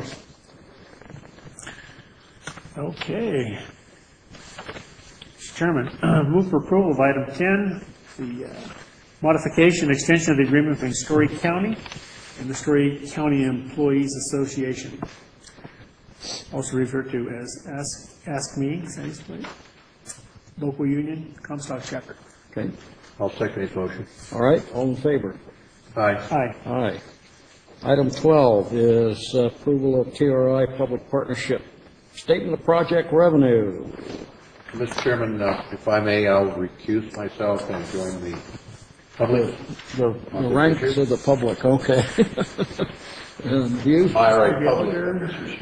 Okay. Mister Chairman, uh, move for approval of item ten, the uh, modification extension of the agreement between Story County and the Story County Employees Association, also referred to as Ask, Ask Me, essentially. Local union, Comstock chapter. Okay. I'll second his motion. All right. All in favor? Aye. Aye. Aye. Item twelve is approval of T R I public partnership statement of project revenue. Mister Chairman, uh, if I may, I'll recuse myself and join the public. The, the ranks of the public, okay. And you? All right, public.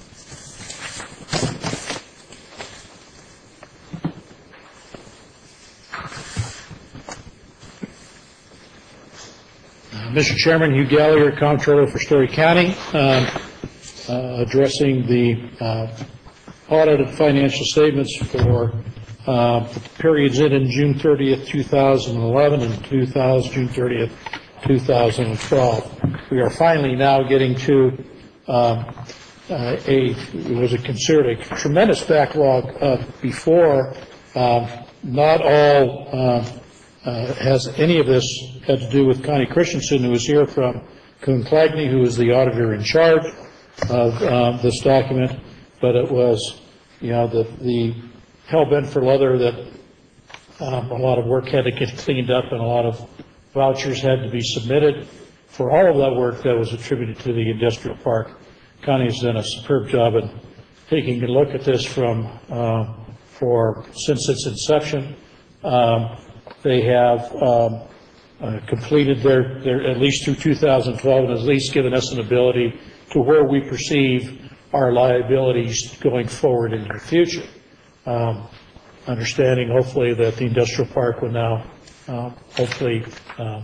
Mister Chairman, Hugh Gallagher, Comptroller for Story County, um, uh, addressing the uh, audited financial statements for uh, periods ending June thirtieth, two thousand eleven and two thousand, June thirtieth, two thousand twelve. We are finally now getting to um, uh, a, it was a considered a tremendous backlog uh, before. Um, not all uh, uh, has any of this had to do with Connie Christensen, who is here from Coon Clagney, who is the auditor in charge of uh, this document. but it was, you know, the, the hell bent for leather that um, a lot of work had to get cleaned up and a lot of vouchers had to be submitted for all of that work that was attributed to the industrial park. County has done a superb job in taking a look at this from, uh, for, since its inception. Um, they have um, uh, completed their, their, at least through two thousand twelve, and at least given us an ability to where we perceive our liabilities going forward in the future. Um, understanding hopefully that the industrial park will now uh, hopefully uh,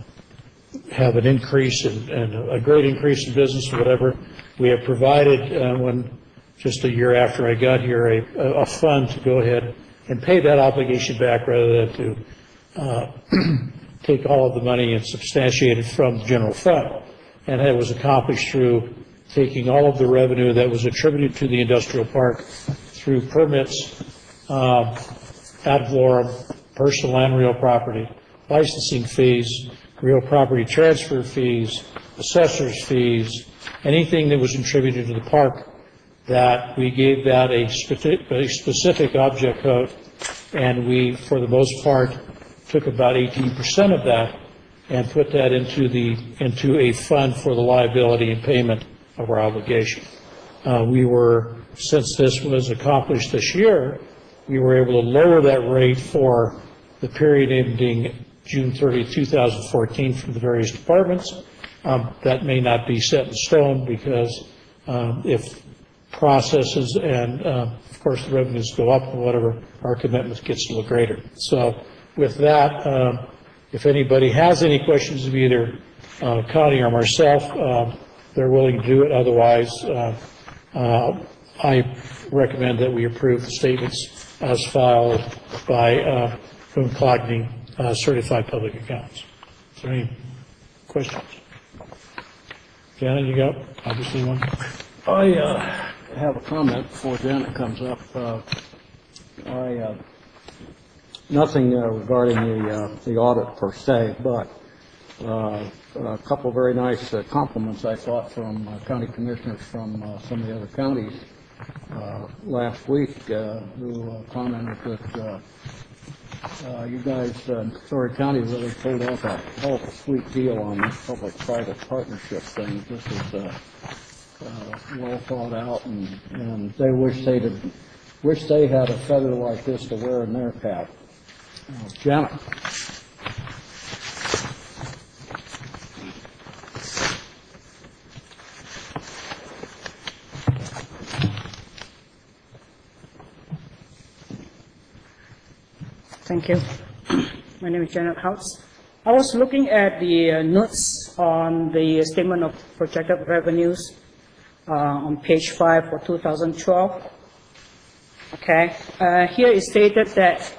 have an increase in, and a great increase in business or whatever. We have provided, uh, when just a year after I got here, a, a fund to go ahead and pay that obligation back rather than to uh, take all of the money and substantiate it from the general fund. And that was accomplished through taking all of the revenue that was attributed to the industrial park through permits, uh, ad valorem, personal and real property, licensing fees, real property transfer fees, assessor's fees, anything that was attributed to the park, that we gave that a specific, a specific object code, and we, for the most part, took about eighteen percent of that and put that into the into a fund for the liability and payment of our obligation. Uh, we were, since this was accomplished this year, we were able to lower that rate for the period ending June thirtieth, two thousand fourteen from the various departments. Um, that may not be set in stone because um, if processes and, uh, of course, the revenues go up and whatever, our commitment gets a little greater. So with that, um, if anybody has any questions of either uh, Connie or myself, uh, they're willing to do it. Otherwise, uh, uh, I recommend that we approve the statements as filed by uh, Boone Clogney, uh, Certified Public Accountants. Is there any questions? Janet, you got obviously one? I uh, have a comment before Janet comes up. Uh, I, uh, nothing uh, regarding the, uh, the audit per se, but uh, a couple of very nice uh, compliments I thought from uh, county commissioners from uh, some of the other counties uh, last week uh, who uh, commented that uh, uh, you guys uh, in Story County really pulled off a hell of a sweet deal on this public-private partnership thing. This is uh, uh, well thought out, and, and they wish they did, wish they had a feather like this to wear in their cap. Uh, Janet. Thank you. My name is Janet House. I was looking at the uh, notes on the statement of projected revenues uh, on page five for two thousand twelve. Okay, uh, here is stated that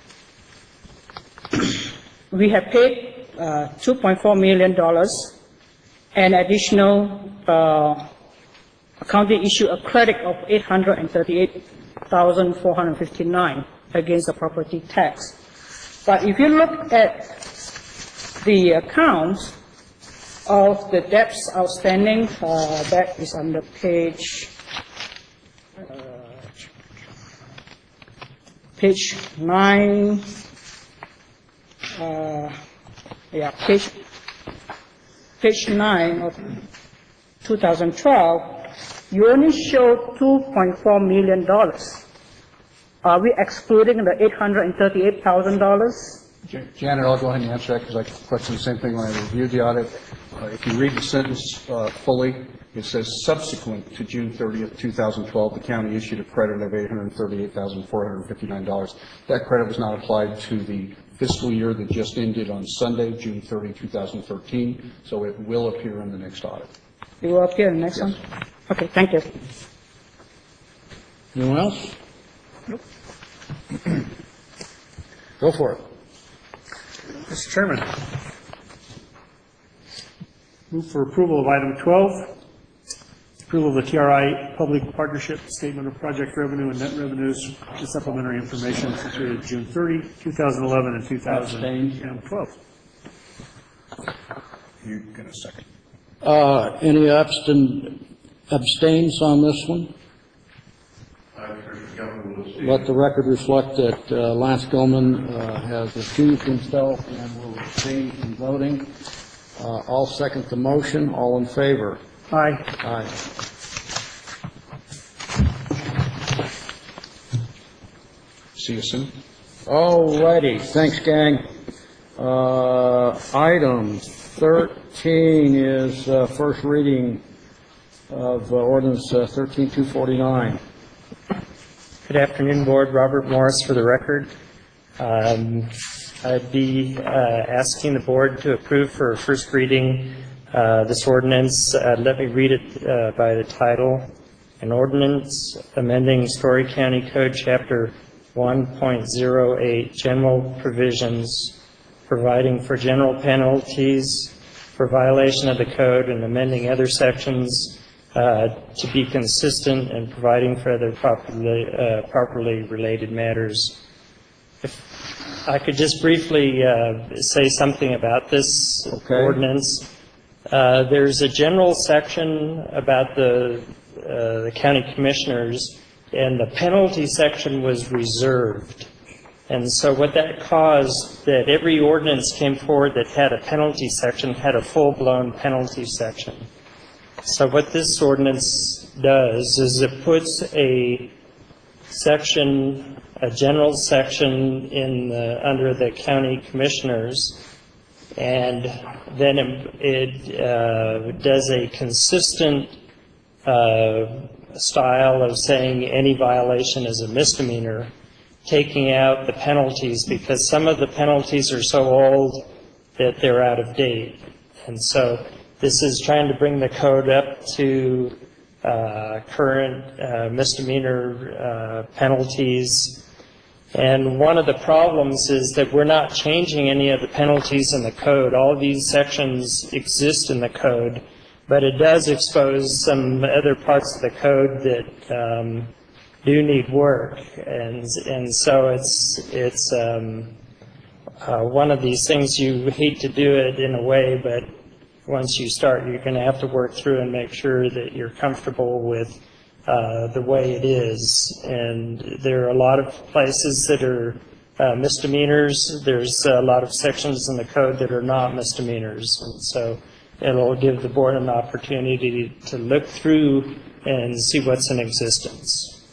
we have paid uh, two point four million dollars and additional uh, county issued a credit of eight hundred thirty-eight thousand four hundred fifty-nine against the property tax. But if you look at the accounts of the debts outstanding, uh, that is on the page, uh, page nine, uh, yeah, page, page nine of two thousand twelve, you only show two point four million dollars. Are we excluding the eight hundred thirty-eight thousand dollars? Janet, I'll go ahead and answer that because I questioned the same thing when I reviewed the audit. Uh, if you read the sentence uh, fully, it says subsequent to June thirtieth, two thousand twelve, the county issued a credit of eight hundred thirty-eight thousand four hundred fifty-nine dollars. That credit was not applied to the fiscal year that just ended on Sunday, June thirtieth, two thousand thirteen, so it will appear in the next audit. It will appear in the next Yes. one? Okay, thank you. Anyone else? Nope. Go for it. Mister Chairman, move for approval of item twelve, approval of the T R I Public Partnership Statement of Project Revenue and Net Revenues to supplementary information for the period June thirtieth, two thousand eleven and two thousand twelve. You're going to second. Uh, any abstain, abstains on this one? Let the record reflect that uh, Lance Gilman uh, has recused himself and will abstain from voting. Uh, I'll second the motion. All in favor? Aye. Aye. See you soon. All righty. Thanks, gang. Uh, Item thirteen is uh, first reading of uh, ordinance uh, thirteen two forty-nine. Good afternoon, Board. Robert Morris for the record. Um, I'd be uh, asking the Board to approve for first reading uh, this ordinance. Uh, let me read it uh, by the title. An ordinance amending Story County Code Chapter one point oh eight, General Provisions, providing for general penalties for violation of the code and amending other sections Uh, to be consistent and providing for other properly, uh, properly related matters. If I could just briefly uh, say something about this Okay. ordinance. Uh, there's a general section about the, uh, the county commissioners, and the penalty section was reserved. And so what that caused, that every ordinance came forward that had a penalty section had a full-blown penalty section. So what this ordinance does is it puts a section, a general section in the, under the county commissioners, and then it, it uh, does a consistent uh, style of saying any violation is a misdemeanor, taking out the penalties because some of the penalties are so old that they're out of date. And so this is trying to bring the code up to uh, current uh, misdemeanor uh, penalties. And one of the problems is that we're not changing any of the penalties in the code. All of these sections exist in the code, but it does expose some other parts of the code that um, do need work. And and so it's, it's um, uh, one of these things you hate to do it in a way, but once you start, you're going to have to work through and make sure that you're comfortable with uh, the way it is. And there are a lot of places that are uh, misdemeanors. There's a lot of sections in the code that are not misdemeanors. And so it'll give the board an opportunity to look through and see what's in existence.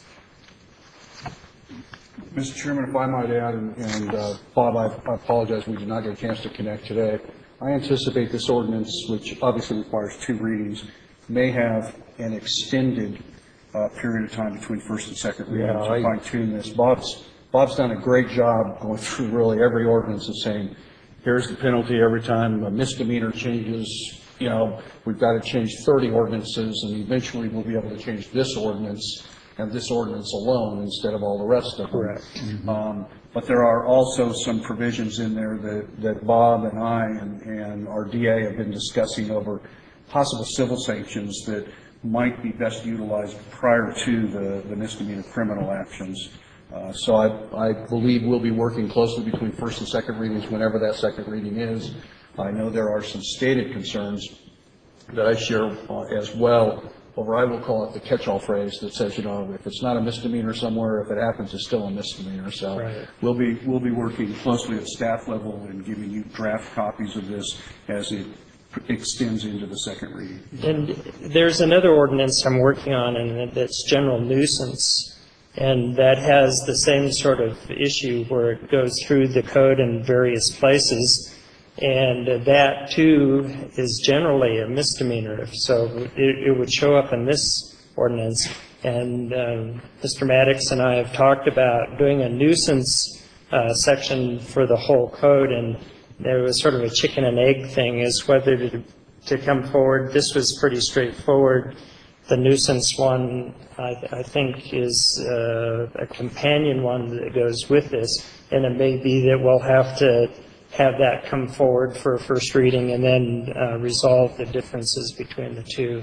Mister Chairman, if I might add, and, and uh, Bob, I, I apologize, we did not get a chance to connect today. I anticipate this ordinance, which obviously requires two readings, may have an extended uh, period of time between first and second readings Yeah, to fine tune this. Bob's, Bob's done a great job going through really every ordinance and saying, here's the penalty every time a misdemeanor changes. You know, we've got to change thirty ordinances, and eventually we'll be able to change this ordinance and this ordinance alone instead of all the rest of them. Correct. Mm-hmm. Um, but there are also some provisions in there that, that Bob and I and, and our D A have been discussing over possible civil sanctions that might be best utilized prior to the, the misdemeanor criminal actions. Uh, so I, I believe we'll be working closely between first and second readings whenever that second reading is. I know there are some stated concerns that I share uh, as well, or I will call it the catch-all phrase that says, you know, if it's not a misdemeanor somewhere, if it happens, it's still a misdemeanor. So right. we'll be we'll be working closely at staff level and giving you draft copies of this as it extends into the second reading. And there's another ordinance I'm working on, and that's general nuisance, and that has the same sort of issue where it goes through the code in various places. And that, too, is generally a misdemeanor. So it, it would show up in this ordinance. And um, Mister Maddox and I have talked about doing a nuisance uh, section for the whole code. And there was sort of a chicken and egg thing as whether to, to come forward. This was pretty straightforward. The nuisance one, I, I think, is uh, a companion one that goes with this. And it may be that we'll have to have that come forward for first reading and then uh, resolve the differences between the two.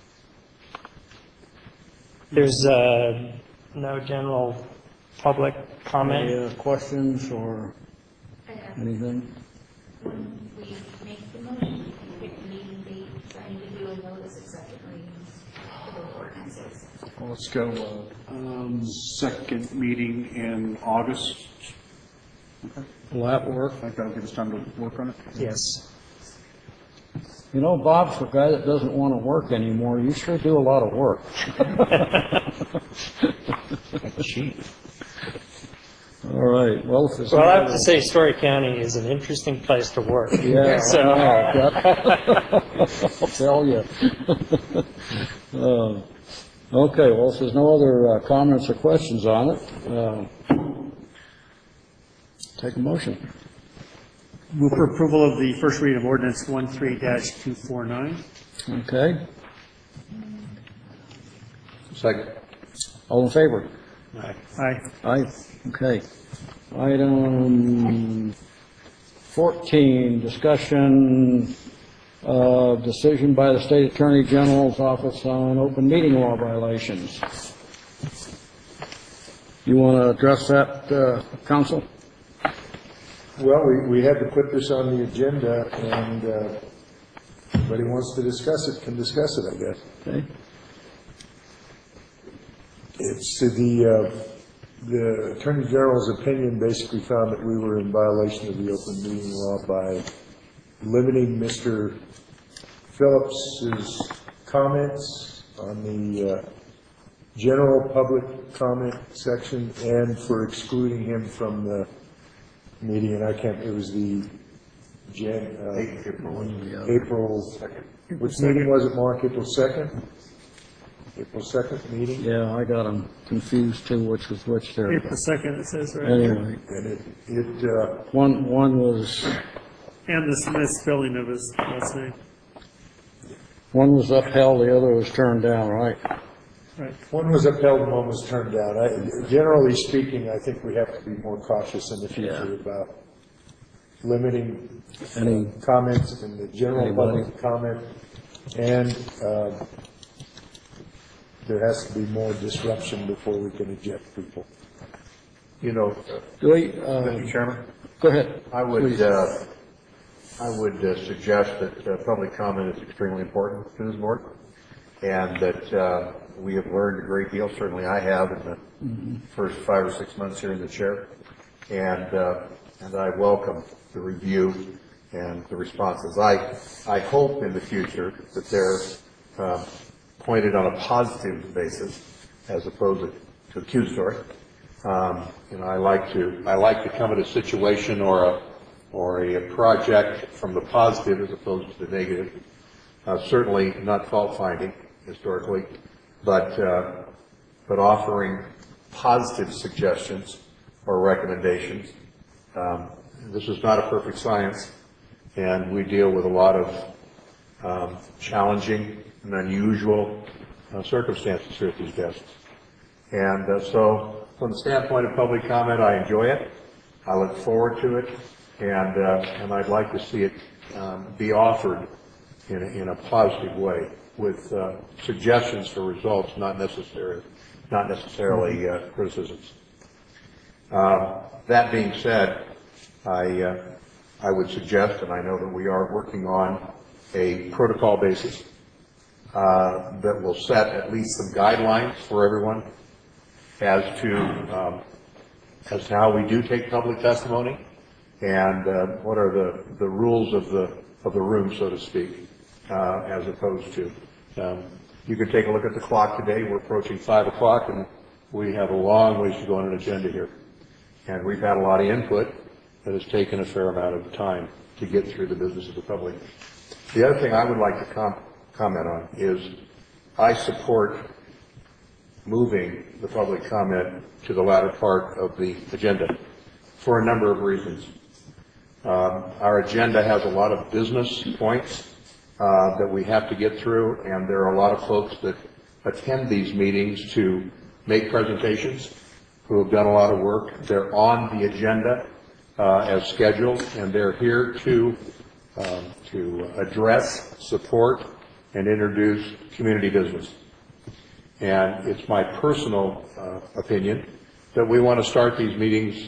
There's uh, no general public comment. Any uh, questions or anything? When we make the motion, we pick the meeting date. I need to do a notice of second readings for the ordinances. Well, let's go, uh, um, second meeting in August. Okay. Will that work? I think that'll give us time to work on it. Yes. You know, Bob, for a guy that doesn't want to work anymore, you sure do a lot of work. All right, well, if there's Well, I no have to say, Story County is an interesting place to work. Yeah, So. I know. I'll tell you. Uh, Okay, well, if there's no other uh, comments or questions on it, uh, take a motion. Move for approval of the first reading of ordinance thirteen dash two forty-nine. Okay, Second. all in favor? Aye. Aye. Aye, okay. Item fourteen, discussion of decision by the State Attorney General's Office on open meeting law violations. You want to address that, uh, Counsel? Well, we, we had to put this on the agenda, and uh, anybody wants to discuss it can discuss it, I guess. Okay. It's to the, uh, the Attorney General's opinion basically found that we were in violation of the open meeting law by limiting Mister Phillips's comments on the uh, general public comment section and for excluding him from the meeting, and I can't, it was the Jan, uh, April, April, which meeting was it, Mark? April second? April second meeting? Yeah, I got them confused too, which was which there. April second, it says right Anyway. And it, it, uh, One, one was, And the misspelling of his last name. one was upheld, the other was turned down, right? Right. one was upheld and one was turned down. I, generally speaking, I think we have to be more cautious in the future about limiting Any comments in the general Anybody? public comment, and uh, there has to be more disruption before we can eject people. You know, Do we, uh, Mister Chairman, go ahead. I would, Please. uh, I would uh, suggest that uh, public comment is extremely important to this board, and that uh, we have learned a great deal, certainly I have in the Mm-hmm. first five or six months here in the chair, and, uh, and I welcome the review and the responses. I, I hope in the future that they're uh, pointed on a positive basis as opposed to accusatory. Um, you know, I like to, I like to come at a situation or a, or a project from the positive as opposed to the negative. Uh, certainly not fault finding historically, but, uh, but offering positive suggestions or recommendations. Um, this is not a perfect science, and we deal with a lot of um, challenging and unusual uh, circumstances here at these desks. And uh, so, from the standpoint of public comment, I enjoy it. I look forward to it, and uh, and I'd like to see it um, be offered in a, in a positive way with uh, suggestions for results, not necessarily not necessarily uh, criticisms. Uh, that being said, I uh, I would suggest, and I know that we are working on a protocol basis uh, that will set at least some guidelines for everyone as to um, as to how we do take public testimony and uh, what are the, the rules of the of the room, so to speak, uh, as opposed to um, you can take a look at the clock today. We're approaching five o'clock, and we have a long ways to go on an agenda here, and we've had a lot of input that has taken a fair amount of time to get through the business of the public. The other thing I would like to com- comment on is I support moving the public comment to the latter part of the agenda for a number of reasons. Um, our agenda has a lot of business points uh, that we have to get through, and there are a lot of folks that attend these meetings to make presentations who have done a lot of work. They're on the agenda uh, as scheduled, and they're here to um, to address, support, and introduce community business. And it's my personal uh, opinion that we want to start these meetings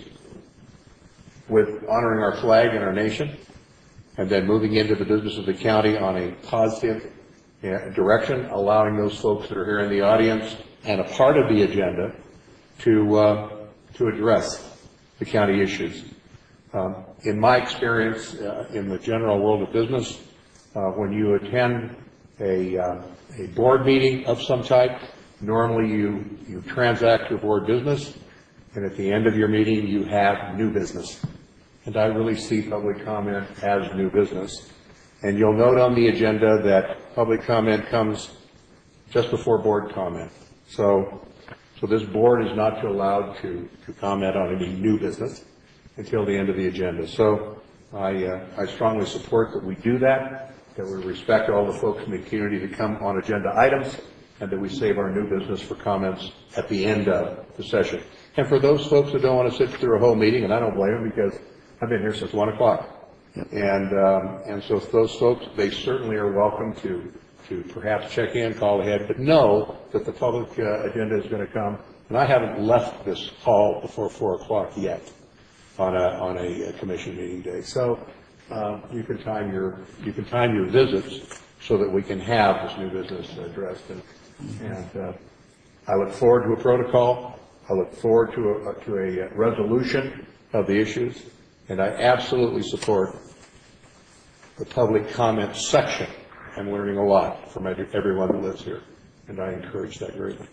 with honoring our flag and our nation, and then moving into the business of the county on a positive uh, direction, allowing those folks that are here in the audience and a part of the agenda to, uh, to address the county issues. Um, in my experience uh, in the general world of business, uh, when you attend a, uh, a board meeting of some type, normally you, you transact your board business, and at the end of your meeting you have new business. And I really see public comment as new business. And you'll note on the agenda that public comment comes just before board comment. So, so this board is not allowed to, to comment on any new business until the end of the agenda. So I, uh, I strongly support that we do that, that we respect all the folks in the community that come on agenda items, and that we save our new business for comments at the end of the session. And for those folks that don't want to sit through a whole meeting, and I don't blame them because I've been here since one o'clock. And, um, and so those folks, they certainly are welcome to, to perhaps check in, call ahead, but know that the public uh, agenda is going to come. And I haven't left this hall before four o'clock yet on a, on a, a commission meeting day. So, um, you can time your, you can time your visits so that we can have this new business addressed. And, and, uh, I look forward to a protocol. I look forward to a, to a resolution of the issues. And I absolutely support the public comment section. I'm learning a lot from every, everyone that lives here, and I encourage that greatly.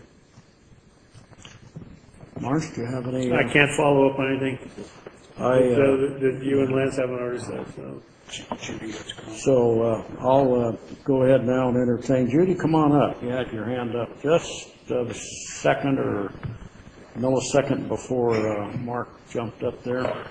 Marsh, do you have any? I can't follow up on anything I, that, uh, uh, that you and Lance haven't already said, so. So uh, I'll uh, go ahead now and entertain. Judy, come on up. You had your hand up just a second or millisecond before uh, Mark jumped up there.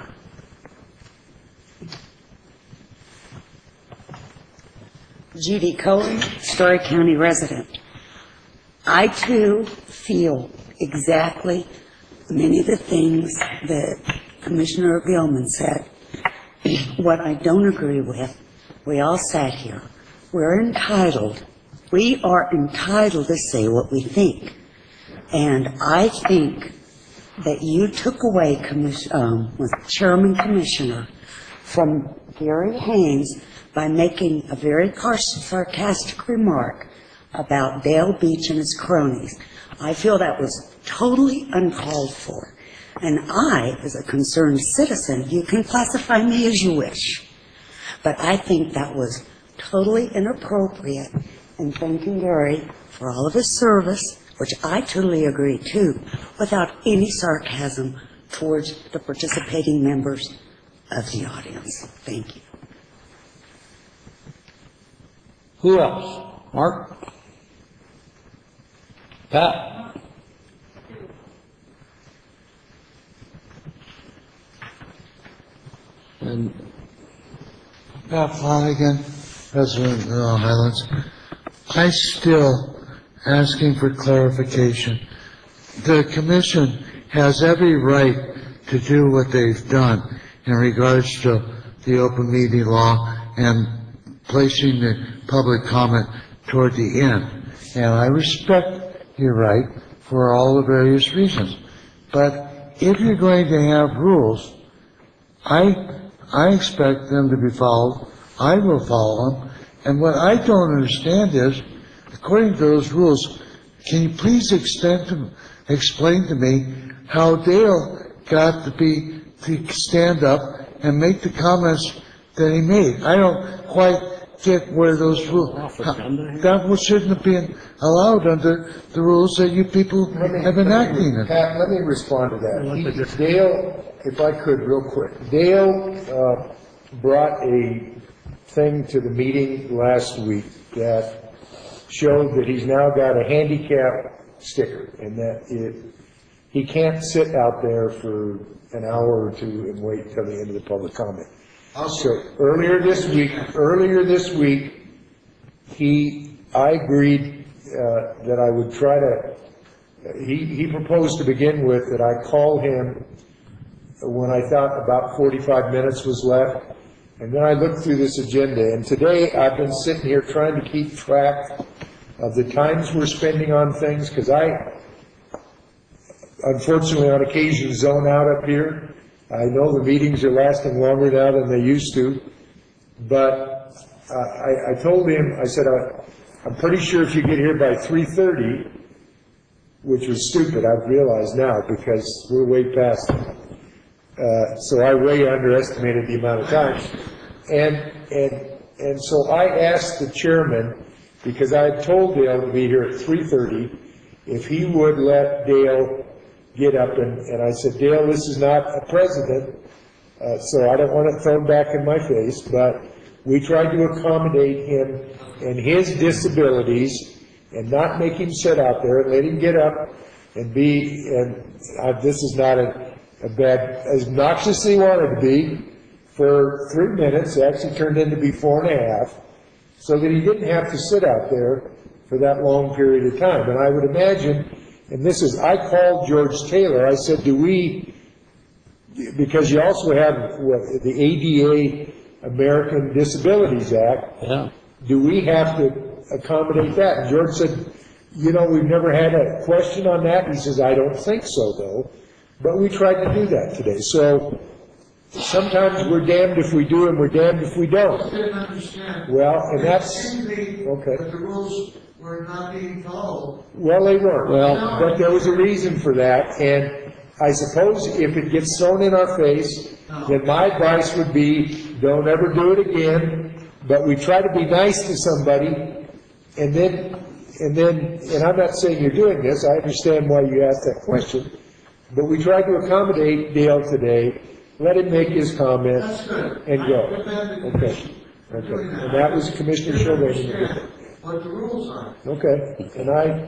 Judy Cohen, Story County resident. I too feel exactly many of the things that Commissioner Gilman said. What I don't agree with, we all sat here, we're entitled, we are entitled to say what we think. And I think that you took away commission, um, with Chairman Commissioner from Gary Haynes by making a very sarcastic remark about Dale Beach and his cronies. I feel that was totally uncalled for. And I, as a concerned citizen, you can classify me as you wish. But I think that was totally inappropriate. And thanking Gary for all of his service, which I totally agree too, without any sarcasm towards the participating members of the audience. Thank you. Who else? Mark? Pat? And Pat Flanagan, President of the Highlands. I still asking for clarification. The commission has every right to do what they've done in regards to the open meeting law and placing the public comment toward the end. And I respect your right for all the various reasons. But if you're going to have rules, I I expect them to be followed. I will follow them. And what I don't understand is, according to those rules, can you please extend to, explain to me how Dale got to be to stand up and make the comments that he made? I don't quite get where those rules, that shouldn't have been allowed under the rules that you people have been acting in. Pat, let me respond to that. He, Dale, if I could real quick, Dale uh, brought a thing to the meeting last week that showed that he's now got a handicap sticker and that it, he can't sit out there for an hour or two and wait till the end of the public comment. So earlier this week, earlier this week, he, I agreed uh, that I would try to, he, he proposed to begin with that I call him when I thought about forty-five minutes was left. And then I looked through this agenda, and today I've been sitting here trying to keep track of the times we're spending on things, because I, unfortunately, on occasion zone out up here. I know the meetings are lasting longer now than they used to, but uh, I, I told him, I said, uh, I'm pretty sure if you get here by three thirty, which was stupid, I've realized now, because we're way past, uh, so I way underestimated the amount of time. And, and, and so I asked the chairman, because I had told Dale to be here at three thirty, if he would let Dale get up, and, and I said, Dale, this is not a president, uh, so I don't want it thrown back in my face, but we tried to accommodate him and his disabilities and not make him sit out there and let him get up and be, and uh, this is not a, a bad, as obnoxious as he wanted to be, for three minutes, it actually turned into be four and a half, so that he didn't have to sit out there for that long period of time. And I would imagine, and this is, I called George Taylor, I said, do we, because you also have what, the A D A, American Disabilities Act, Yeah. do we have to accommodate that? And George said, you know, we've never had a question on that. He says, I don't think so, though. But we tried to do that today. So sometimes we're damned if we do and we're damned if we don't. didn't understand. Well, and that's, It seemed to me okay. that the rules were not being followed. Well, they weren't. Well- But there was a reason for that, and I suppose if it gets thrown in our face, then my advice would be, don't ever do it again, but we try to be nice to somebody, and then, and then, and I'm not saying you're doing this, I understand why you asked that question, but we tried to accommodate Dale today, let him make his comment, That's good. and go. I commend the Okay, commission for okay, doing that. and that was Commissioner Didn't Shelby. understand what the rules are. Okay, and I,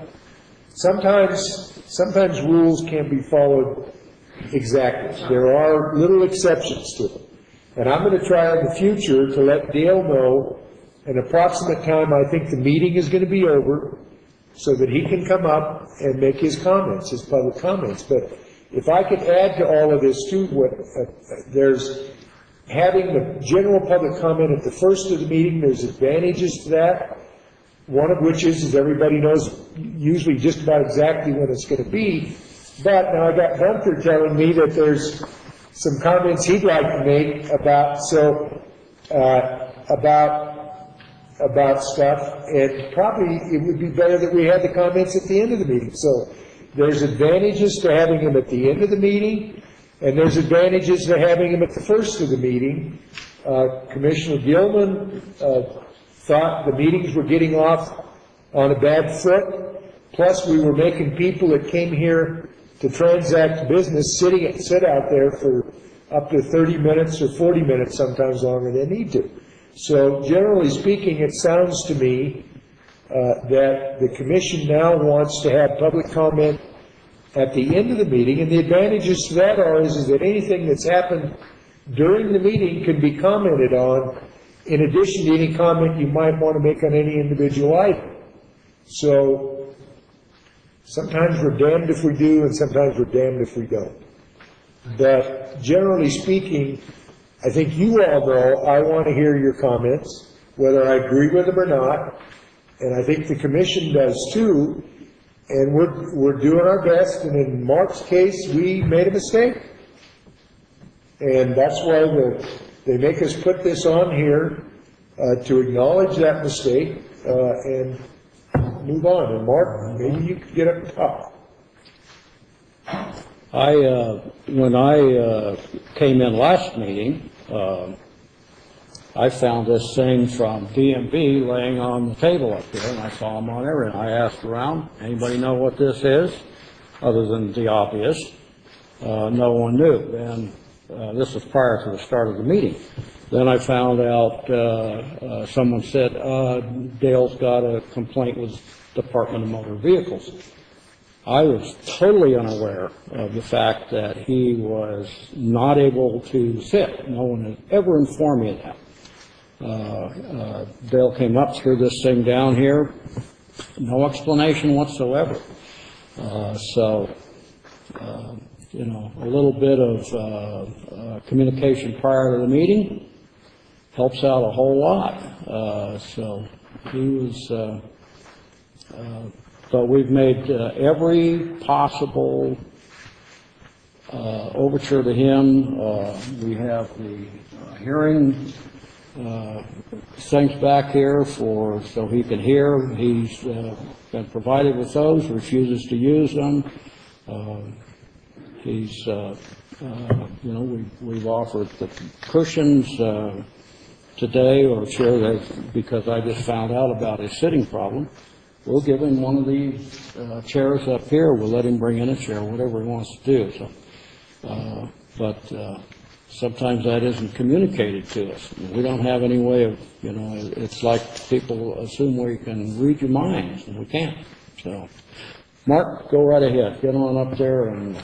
sometimes, sometimes rules can't be followed exactly. There are little exceptions to them. And I'm gonna try in the future to let Dale know an approximate time I think the meeting is gonna be over, so that he can come up and make his comments, his public comments. But if I could add to all of this too, what, uh, there's, having the general public comment at the first of the meeting, there's advantages to that. One of which is, is everybody knows usually just about exactly when it's going to be. But now I got Gunther telling me that there's some comments he'd like to make about, so, uh, about, about stuff. And probably it would be better that we had the comments at the end of the meeting. So there's advantages to having them at the end of the meeting, and there's advantages to having them at the first of the meeting. Uh, Commissioner Gilman, uh, thought the meetings were getting off on a bad foot. Plus, we were making people that came here to transact business sitting, sit out there for up to thirty minutes or forty minutes, sometimes longer than they need to. So generally speaking, it sounds to me uh, that the commission now wants to have public comment at the end of the meeting, and the advantages to that are is, is that anything that's happened during the meeting can be commented on, in addition to any comment you might want to make on any individual item. So sometimes we're damned if we do, and sometimes we're damned if we don't. But generally speaking, I think you all know I want to hear your comments, whether I agree with them or not, and I think the commission does too, and we're, we're doing our best, and in Mark's case, we made a mistake. And that's why the, they make us put this on here, uh, to acknowledge that mistake, uh, and move on. And Mark, maybe you could get up top. I, uh, when I uh, came in last meeting, uh, I found this thing from D M V laying on the table up there, and I saw them on there, and I asked around, anybody know what this is? Other than the obvious, uh, no one knew. And uh, this was prior to the start of the meeting. Then I found out, uh, uh, someone said, uh, Dale's got a complaint with Department of Motor Vehicles. I was totally unaware of the fact that he was not able to sit. No one had ever informed me of that. Uh, uh, Dale came up, threw this thing down here, no explanation whatsoever. Uh, so, uh, you know, a little bit of uh, uh, communication prior to the meeting helps out a whole lot. Uh, so he was, uh, uh, but we've made uh, every possible uh, overture to him. Uh, we have the uh, hearing uh, syncs back here for, so he can hear. He's uh, been provided with those, refuses to use them. Uh, He's, uh, uh, you know, we, we've offered the cushions uh, today, or chair, that because I just found out about his sitting problem. We'll give him one of these uh, chairs up here. We'll let him bring in a chair, whatever he wants to do. So, uh, but uh, sometimes that isn't communicated to us. We don't have any way of, you know, it's like people assume we can read your minds, and we can't. So, Mark, go right ahead. Get on up there and.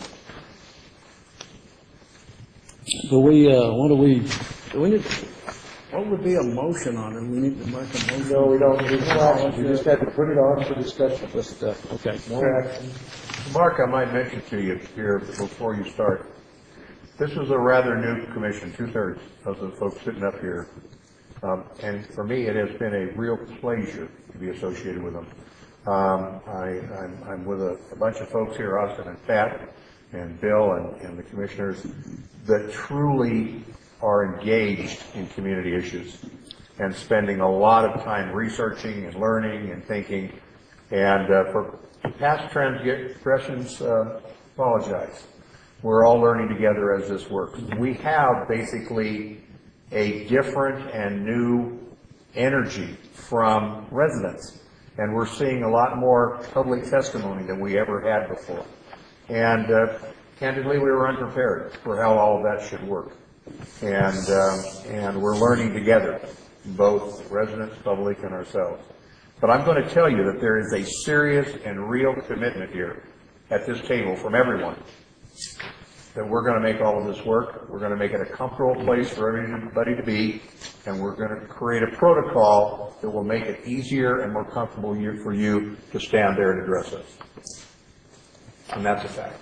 Do we, uh, what do we, do we need, what would be a motion on it? We need to make a motion? No, we don't need to, we just had to put it on for discussion. Just, uh, okay. No action. Mark, I might mention to you here before you start, this is a rather new commission, two-thirds of the folks sitting up here. Um, and for me, it has been a real pleasure to be associated with them. Um, I, I'm, I'm with a, a bunch of folks here, Austin and Pat and Bill and, and the commissioners, that truly are engaged in community issues and spending a lot of time researching and learning and thinking. And uh, for past transgressions, uh, apologize. We're all learning together as this works. We have basically a different and new energy from residents, and we're seeing a lot more public testimony than we ever had before. And uh, candidly, we were unprepared for how all of that should work. And, um, and we're learning together, both residents, public, and ourselves. But I'm going to tell you that there is a serious and real commitment here at this table from everyone that we're going to make all of this work. We're going to make it a comfortable place for everybody to be, and we're going to create a protocol that will make it easier and more comfortable for you to stand there and address us. And that's a fact.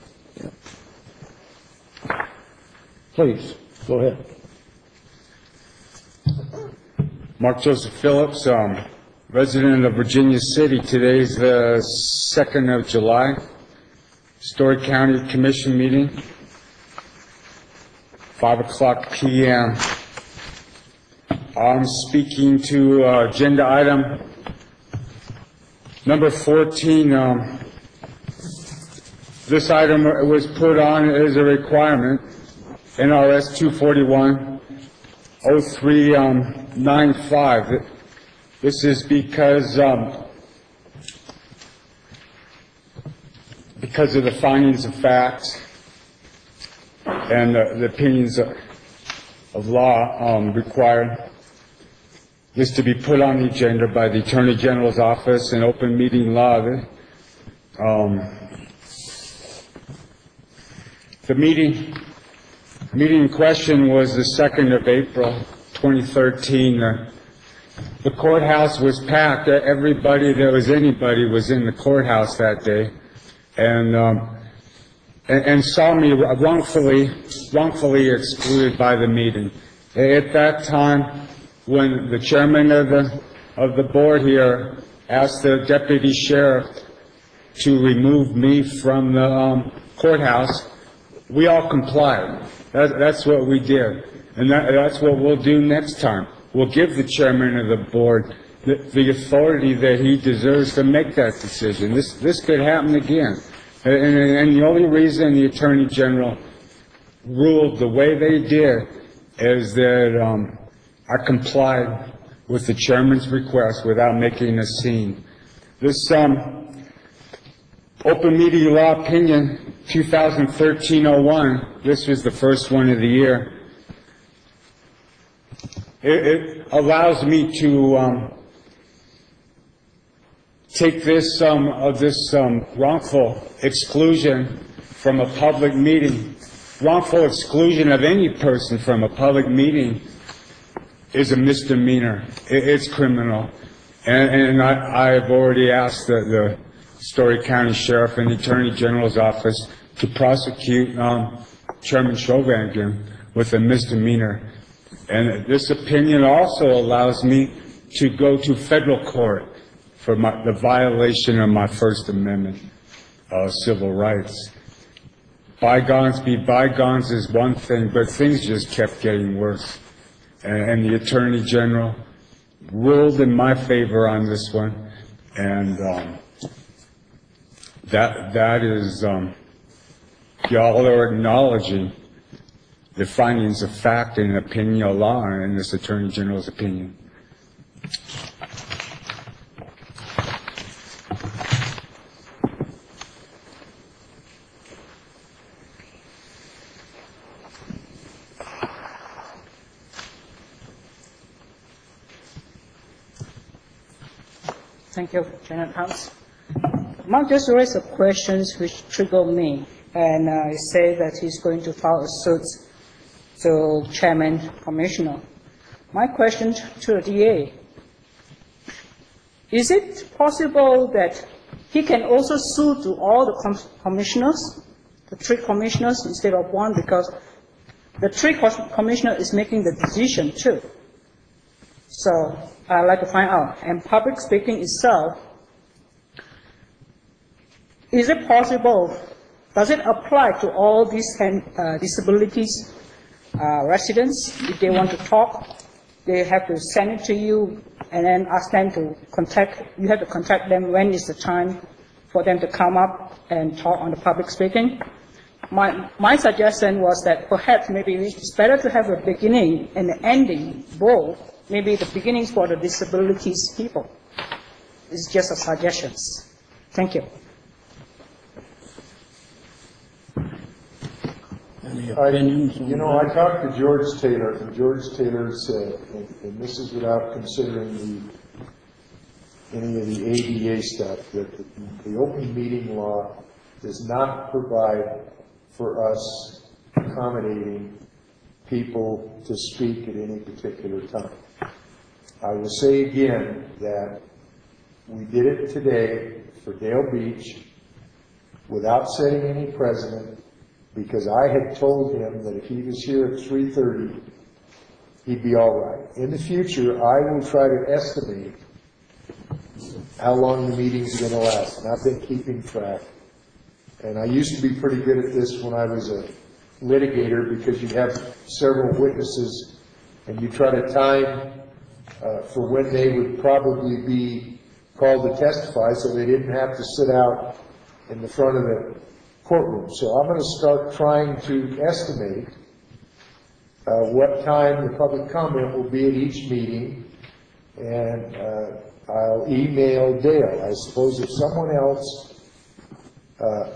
Yeah. Please, go ahead. Mark Joseph Phillips, um, resident of Virginia City. Today's the second of July, Story County Commission meeting, five o'clock p m I'm speaking to uh, agenda item number fourteen. Um, This item was put on as a requirement, N R S two forty-one oh three ninety-five. This is because um, because of the findings of fact and uh, the opinions of, of law um, required this to be put on the agenda by the Attorney General's office and open meeting law. Um, The meeting, meeting in question was the second of April, twenty thirteen. Uh, the courthouse was packed. Everybody that was anybody was in the courthouse that day, and um, and, and saw me wrongfully, wrongfully excluded by the meeting. At that time, when the chairman of the of the board here asked the deputy sheriff to remove me from the um, courthouse, we all complied. That, that's what we did. And that, that's what we'll do next time. We'll give the chairman of the board the, the authority that he deserves to make that decision. This, this could happen again. And, and, and the only reason the Attorney General ruled the way they did is that um, I complied with the chairman's request without making a scene. This um, open meeting law opinion two thousand thirteen oh one, this was the first one of the year. It, it allows me to um, take this um, of this um, wrongful exclusion from a public meeting. Wrongful exclusion of any person from a public meeting is a misdemeanor. It, it's criminal, and, and I, I've already asked the, the Story County Sheriff and the Attorney General's office to prosecute um, Chairman Chauvin again with a misdemeanor. And this opinion also allows me to go to federal court for my, the violation of my First Amendment uh, civil rights. Bygones be bygones is one thing, but things just kept getting worse. and the Attorney General ruled in my favor on this one, and um, that that is, um, y'all are acknowledging the findings of fact and opinion of law in this Attorney General's opinion. Thank you, Chairman House. Mark just raised the questions which triggered me, and uh, he said that he's going to file a suit to Chairman Commissioner. My question to the D A, is it possible that he can also sue to all the com commissioners, the three commissioners instead of one, because the three commissioner is making the decision too. So I'd like to find out. And public speaking itself, is it possible, does it apply to all these uh, disabilities uh, residents? If they want to talk, they have to send it to you and then ask them to contact, you have to contact them when is the time for them to come up and talk on the public speaking. My, my suggestion was that perhaps maybe it's better to have a beginning and an ending both. Maybe the beginnings for the disabilities people. It's just a suggestion. Thank you. Any I, opinions? you know, I talked to George Taylor, and George Taylor said, and, and this is without considering the, any of the A D A stuff, that the, the open meeting law does not provide for us accommodating people to speak at any particular time. I will say again that we did it today for Dale Beach without setting any precedent, because I had told him that if he was here at three thirty, he'd be all right. In the future, I will try to estimate how long the meeting's going to last, and I've been keeping track. And I used to be pretty good at this when I was a litigator, because you have several witnesses and you try to time uh, for when they would probably be called to testify, so they didn't have to sit out in the front of the courtroom. So I'm going to start trying to estimate uh, what time the public comment will be at each meeting, and uh, I'll email Dale. I suppose if someone else uh,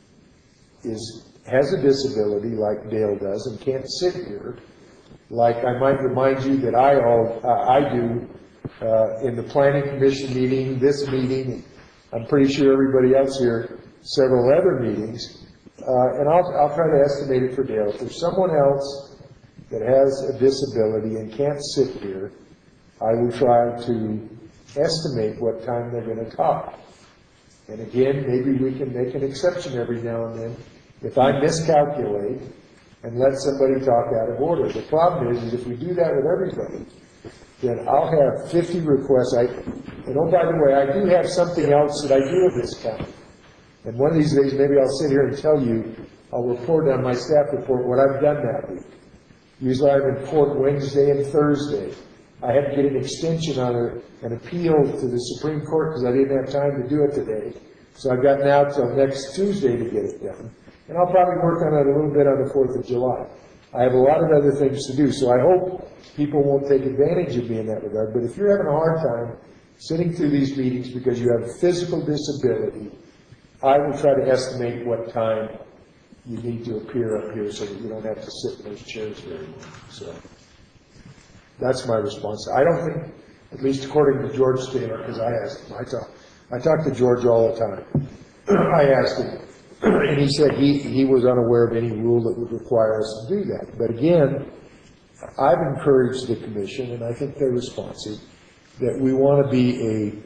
is has a disability like Dale does and can't sit here, like I might remind you that I all uh, I do uh, in the planning commission meeting, this meeting, I'm pretty sure everybody else here, several other meetings, uh, and I'll I'll try to estimate it for Dale. If there's someone else that has a disability and can't sit here, I will try to estimate what time they're going to talk. And again, maybe we can make an exception every now and then if I miscalculate and let somebody talk out of order. The problem is, is if we do that with everybody, then I'll have fifty requests. I, and oh, by the way, I do have something else that I do in this county. And one of these days, maybe I'll sit here and tell you, I'll report on my staff report what I've done that week. Usually I'm in court Wednesday and Thursday. I had to get an extension on a, an appeal to the Supreme Court because I didn't have time to do it today. So I've got now till next Tuesday to get it done. And I'll probably work on it a little bit on the fourth of July. I have a lot of other things to do, so I hope people won't take advantage of me in that regard. But if you're having a hard time sitting through these meetings because you have a physical disability, I will try to estimate what time you need to appear up here so that you don't have to sit in those chairs very long. So that's my response. I don't think, at least according to George Taylor, because I asked him, I talk, I talk to George all the time. I asked him, and he said he, he was unaware of any rule that would require us to do that. But again, I've encouraged the commission, and I think they're responsive, that we want to be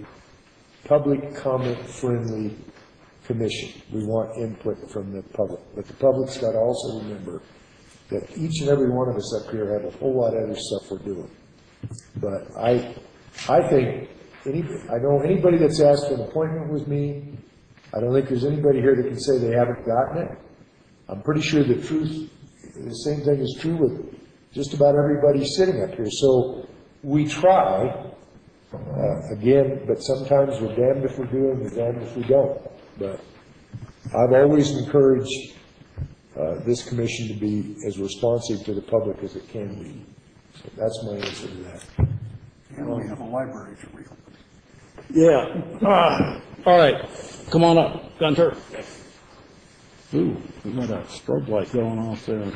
a public comment-friendly commission. We want input from the public. But the public's got to also remember that each and every one of us up here have a whole lot of other stuff we're doing. But I, I think, any, I know anybody that's asked for an appointment with me, I don't think there's anybody here that can say they haven't gotten it. I'm pretty sure the truth, the same thing is true with just about everybody sitting up here. So we try, uh, again, but sometimes we're damned if we do and we're damned if we don't. But I've always encouraged uh, this commission to be as responsive to the public as it can be. So that's my answer to that. And we have a library to reopen. Yeah. Ah, all right. Come on up, Gunter. Ooh, we got a strobe light going off there.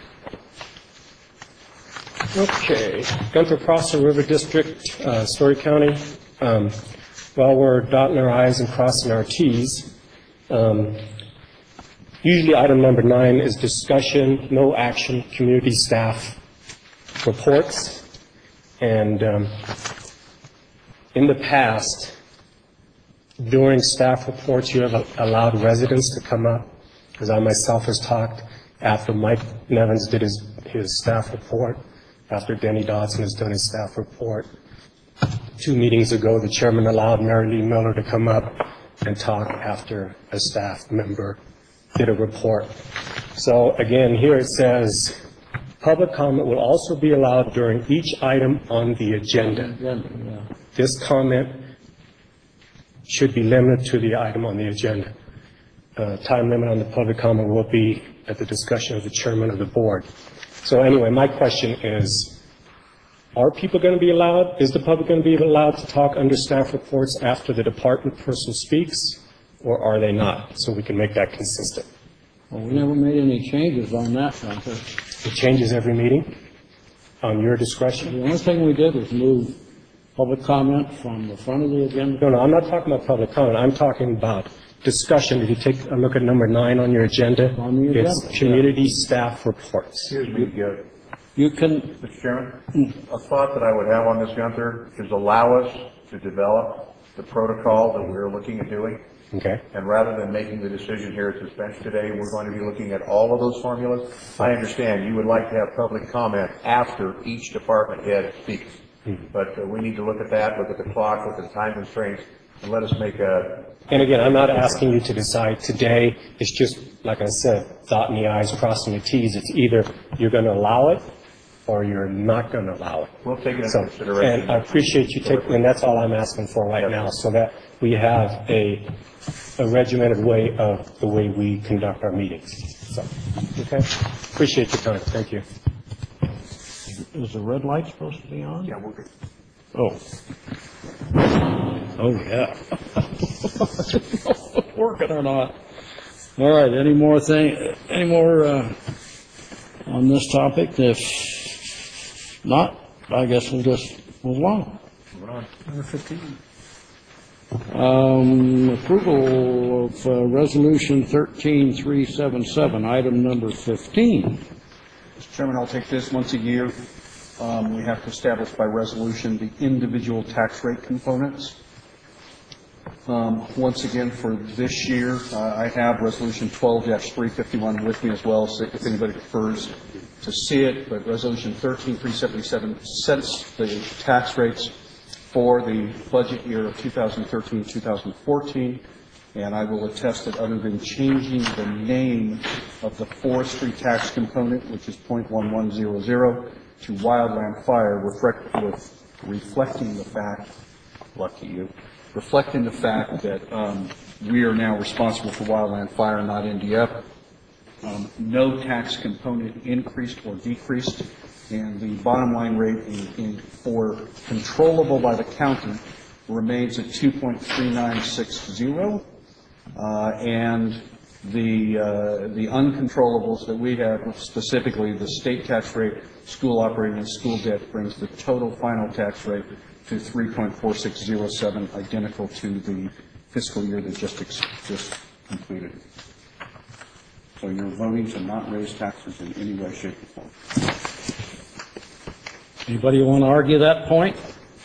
Okay, Gunther Prosser River District, uh, Story County. Um, while we're dotting our I's and crossing our T's, um, usually item number nine is discussion, no action, community staff reports. And um, in the past, during staff reports, you have allowed residents to come up, because I myself has talked after Mike Nevins did his, his staff report, after Denny Dodson has done his staff report. Two meetings ago, the chairman allowed Mary Lee Miller to come up and talk after a staff member did a report. So again, here it says, public comment will also be allowed during each item on the agenda. This comment should be limited to the item on the agenda. Uh, time limit on the public comment will be at the discretion of the chairman of the board. So anyway, my question is, are people going to be allowed, is the public going to be allowed to talk under staff reports after the department person speaks, or are they not? So we can make that consistent. Well, we never made any changes on that, Gunther. It changes every meeting on your discretion? The only thing we did was move public comment from the front of the agenda. No, no, I'm not talking about public comment. I'm talking about discussion. If you take a look at number nine on your agenda, on the agenda. It's community staff reports. Excuse me, uh, you can, Mister Chairman, a thought that I would have on this, Gunther, is allow us to develop the protocol that we're looking at doing. Okay. And rather than making the decision here at this bench today, we're going to be looking at all of those formulas. I understand you would like to have public comment after each department head speaks. Mm-hmm. But uh, we need to look at that, look at the clock, look at the time constraints, and let us make a... And again, I'm not asking you to decide today. It's just, like I said, dotting the I's, crossing the T's. It's either you're going to allow it or you're not going to allow it. We'll take it into so, consideration. And I appreciate you taking, and that's all I'm asking for right now, so that we have a, a regimented way of the way we conduct our meetings. So, okay? Appreciate your time. Thank you. Is the red light supposed to be on? Yeah, we're good. Oh. Oh, yeah. Working or not. All right, any more thing, any more, uh, on this topic? If not, I guess we'll just move on. Move on. Number fifteen. Um, approval of uh, resolution thirteen three seven seven, item number fifteen. Mister Chairman, I'll take this once a year. Um, we have to establish by resolution the individual tax rate components. Um, once again, for this year, uh, I have resolution twelve three fifty-one with me as well, so if anybody prefers to see it. But resolution thirteen three seventy-seven sets the tax rates for the budget year of two thousand thirteen two thousand fourteen. And I will attest that other than changing the name of the forestry tax component, which is zero point one one zero zero, to wildland fire, reflect, with reflecting the fact, lucky you, reflecting the fact that um, we are now responsible for wildland fire, not N D F. Um, no tax component increased or decreased, and the bottom line rate in, in, for controllable by the county remains at two point three nine six zero. Uh, and the uh, the uncontrollables that we have, specifically the state tax rate, school operating, and school debt, brings the total final tax rate to three point four six zero seven, identical to the fiscal year that just ex- just completed. So you're voting to not raise taxes in any way, shape, or form. Anybody want to argue that point?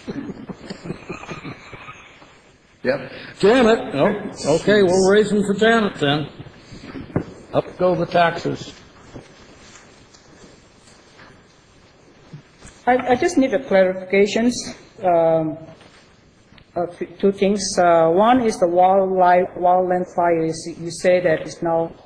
Yep. Janet. Oh, okay, we'll raise them for Janet then. Up go the taxes. I, I just need a clarifications. Um, uh, two things. Uh, one is the wildlife, wildland fire. You say that it's now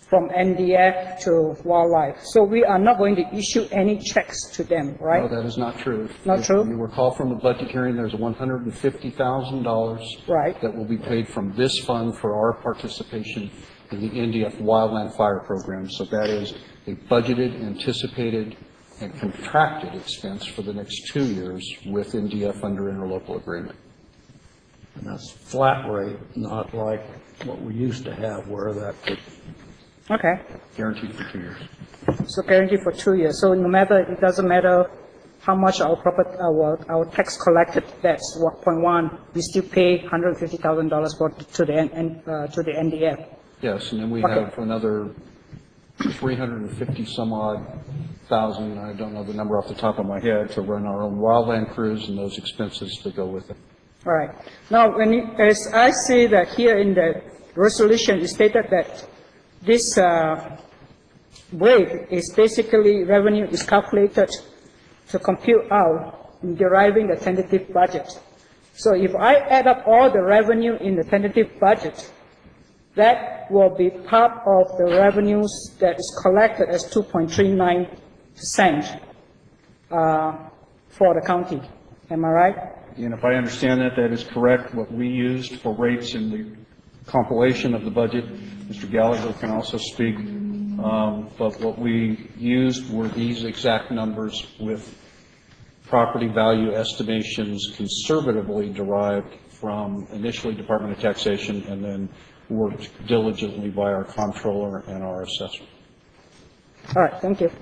from N D F to wildlife. So we are not going to issue any checks to them, right? No, that is not true. Not If true? you recall from the budget hearing, there's one hundred fifty thousand dollars Right. that will be paid from this fund for our participation in the N D F Wildland Fire Program. So that is a budgeted, anticipated, and contracted expense for the next two years with N D F under interlocal agreement. And that's flat rate, not like what we used to have where that could. Okay. Guaranteed for two years. So guaranteed for two years. So no matter, it doesn't matter how much our property, our, our tax collected, that's one point one, we still pay one hundred fifty thousand dollars for, to the, N- uh, to the N D F. Yes, and then we Okay. have another three hundred fifty some odd thousand, I don't know the number off the top of my head, to run our own wildland crews and those expenses that go with it. All right. Now, when you, as I see that here in the resolution, it stated that this uh, rate is basically revenue is calculated to compute out in deriving the tentative budget. So if I add up all the revenue in the tentative budget, that will be part of the revenues that is collected as two point three nine percent uh, for the county. Am I right? And if I understand that, that is correct. What we used for rates in the compilation of the budget, Mister Gallagher can also speak, um, but what we used were these exact numbers with property value estimations conservatively derived from initially Department of Taxation and then worked diligently by our comptroller and our assessor. All right, thank you.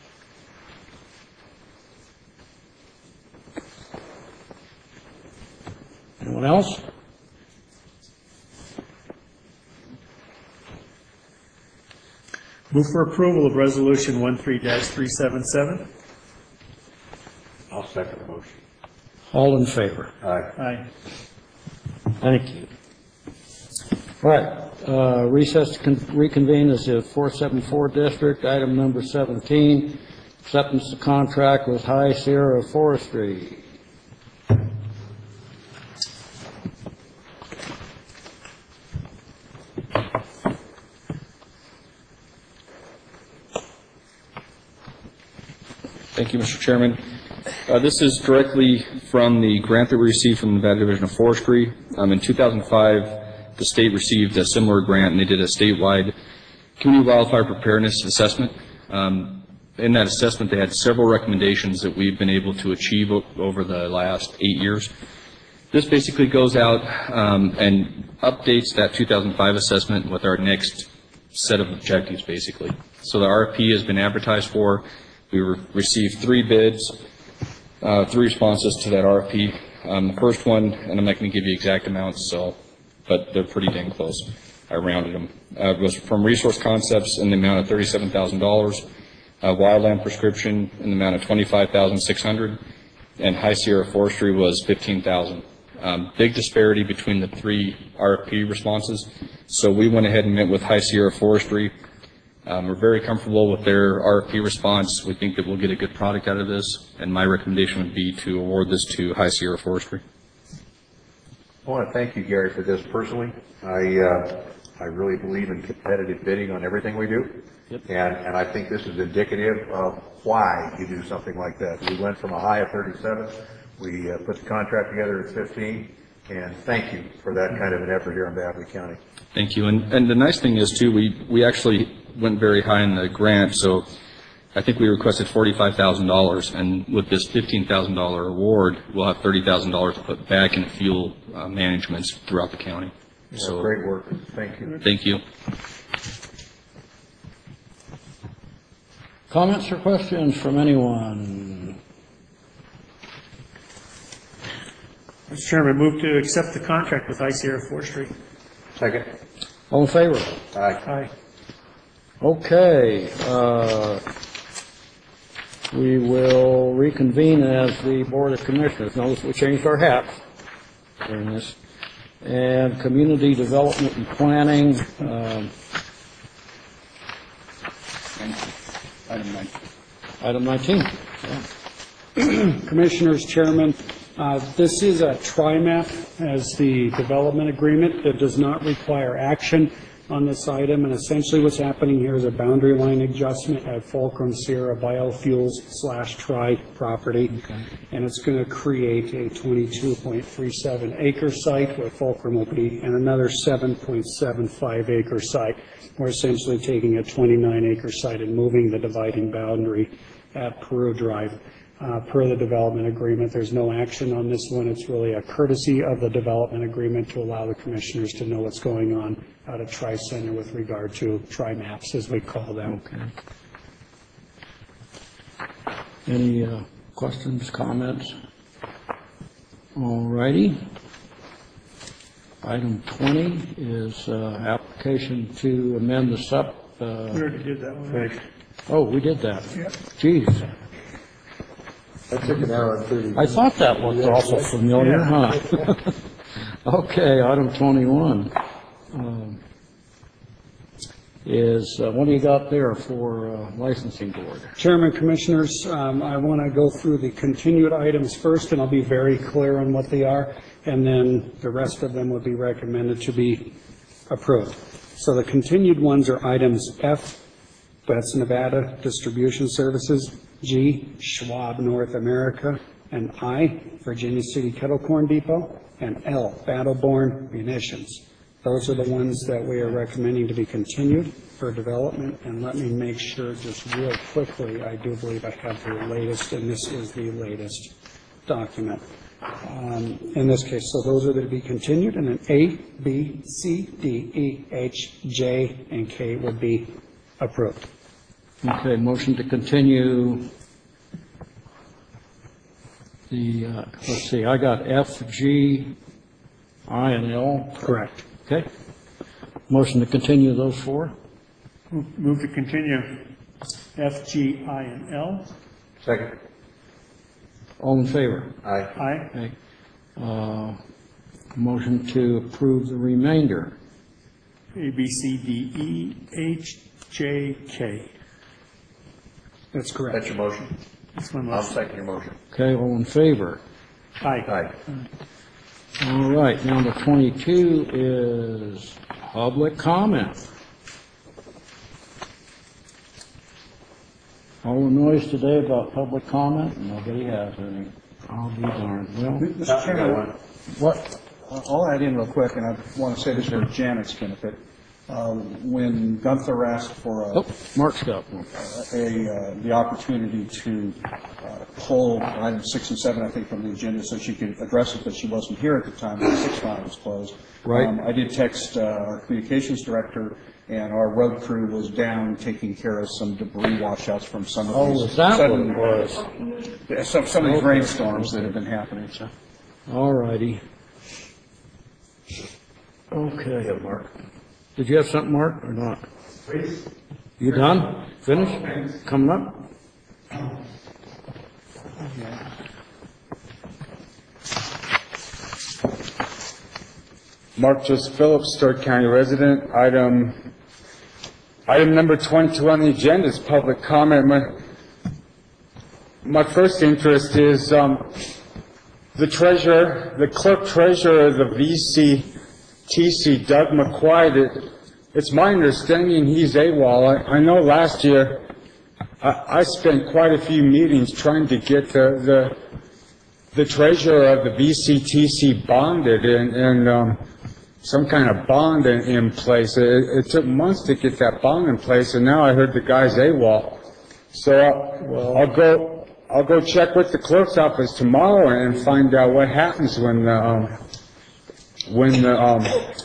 Anyone else? Move for approval of Resolution thirteen dash three seven seven. I'll second the motion. All in favor? Aye. Aye. Thank you. All right, uh, recess to con- reconvene as the four seventy-four district, item number seventeen, acceptance of contract with High Sierra Forestry. Thank you, Mister Chairman. Uh, This is directly from the grant that we received from the Nevada Division of Forestry. Um, In two thousand five, the state received a similar grant, and they did a statewide community wildfire preparedness assessment. Um, In that assessment, they had several recommendations that we've been able to achieve o- over the last eight years. This basically goes out um, and updates that two thousand five assessment with our next set of objectives, basically. So the R F P has been advertised for. We re- received three bids, uh, three responses to that R F P. Um, the first one, and I'm not going to give you exact amounts, so, but they're pretty dang close. I rounded them. Uh, it was from Resource Concepts in the amount of thirty-seven thousand dollars, uh, Wildland Prescription in the amount of twenty-five thousand six hundred dollars, and High Sierra Forestry was fifteen thousand dollars. Um, big disparity between the three R F P responses. So we went ahead and met with High Sierra Forestry. Um, we're very comfortable with their R F P response. We think that we'll get a good product out of this, and my recommendation would be to award this to High Sierra Forestry. I want to thank you, Gary, for this personally. I, uh, I really believe in competitive bidding on everything we do. Yep. And, and I think this is indicative of why you do something like that. We went from a high of thirty-seven, we uh, put the contract together at fifteen, and thank you for that kind of an effort here in Bagley County. Thank you. And, and the nice thing is, too, we, we actually went very high in the grant, so I think we requested forty-five thousand dollars, and with this fifteen thousand dollars award, we'll have thirty thousand dollars to put back in fuel uh, managements throughout the county. Yeah, So great work. Thank you. Thank you. Comments or questions from anyone? Mister Chairman, move to accept the contract with High Sierra Forestry. Second. All in favor? Aye. Aye. Okay, uh, we will reconvene as the Board of Commissioners. Notice we changed our hats during this. And Community Development and Planning, um, Item nineteen. item nineteen. Yeah. Commissioners, Chairman, uh, this is a TriMap as the development agreement that does not require action. on this item, and essentially what's happening here is a boundary line adjustment at Fulcrum Sierra Biofuels slash Tri property, and it's going to create a twenty-two point three seven acre site where Fulcrum will be, and another seven point seven five acre site. We're essentially taking a twenty-nine acre site and moving the dividing boundary at Peru Drive. Uh, per the development agreement, there's no action on this one. It's really a courtesy of the development agreement to allow the commissioners to know what's going on out at Tri Center with regard to Tri Maps, as we call them. Okay. Any uh, questions, comments? All righty. Item twenty is uh, application to amend the sup. Uh, We already did that one. Right. Oh, we did that. Yep. Jeez. That took an hour and thirty. I thought that looked awful familiar, huh? Okay, item twenty-one um, is, uh, what do you got there for uh, licensing board? Chairman, Commissioners, um, I want to go through the continued items first, and I'll be very clear on what they are, and then the rest of them would be recommended to be approved. So the continued ones are items F, that's Nevada Distribution Services, G, Schwab North America, and I, Virginia City Kettle Corn Depot, and L, Battleborn Munitions. Those are the ones that we are recommending to be continued for development. And let me make sure just real quickly, I do believe I have the latest, and this is the latest document. Um, in this case, so those are to be continued, and then A, B, C, D, E, H, J, and K would be approved. Okay, motion to continue the, uh, let's see, I got F, G, I, and L. Correct. Okay. Motion to continue those four. Move move to continue F, G, I, and L. Second. All in favor? Aye. Aye. Okay. Uh, Motion to approve the remainder. A, B, C, D, E, H, J, K. That's correct. That's your motion? That's my I'll motion. second your motion. Okay, all in favor? Aye. Aye. All right, number twenty-two is public comment. All the noise today about public comment, nobody has any. I'll be darned. Well, Mister Chairman, what? I'll add in real quick, and I want to say this for Janet's benefit. Uh, When Gunther asked for a Oh, Mark's got one. a, uh, the opportunity to uh, pull item six and seven, I think, from the agenda so she could address it, but she wasn't here at the time when the six file was closed. Right. Um, I did text uh, our communications director, and our road crew was down taking care of some debris washouts from some of Oh, these. is that what sudden- it was? Yeah, Some, some of these Okay. rainstorms that have been happening, so. All righty. Okay. Mark. Did you have something, Mark, or not? You done? Finished? Coming up? Mark Joseph Phillips, Stark County resident. Item, item number twenty-two on the agenda is public comment. My, my first interest is, um, the treasurer, the clerk treasurer of the V C T C, Doug McQuaid. It, it's my understanding he's AWOL. I, I know last year I, I spent quite a few meetings trying to get the, the, the treasurer of the V C T C bonded and, and, um, some kind of bond in, in place. It, it took months to get that bond in place, and now I heard the guy's AWOL. So I'll, I'll go, I'll go check with the clerk's office tomorrow and find out what happens when the, um, when the, um,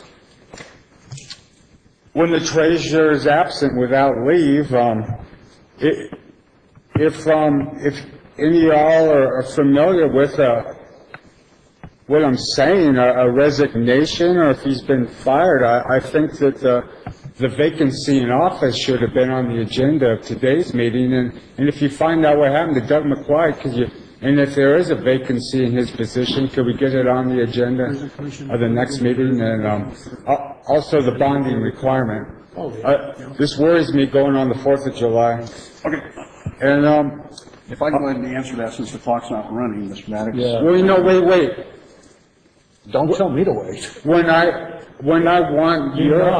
when the treasurer is absent without leave. Um, it, if, um, if any of y'all are, are familiar with, uh, what I'm saying, a, a resignation, or if he's been fired, I, I think that the, the vacancy in office should have been on the agenda of today's meeting. And, and if you find out what happened to Doug McQuaid, could you, and if there is a vacancy in his position, could we get it on the agenda of the next meeting? And um, al- also the bonding requirement. Uh, this worries me going on the fourth of July. Okay. And um, If I can go ahead and answer that since the clock's not running, Mister Maddox. Yeah. well, you know, wait, wait. Don't tell me to wait. When I, when I want your, op-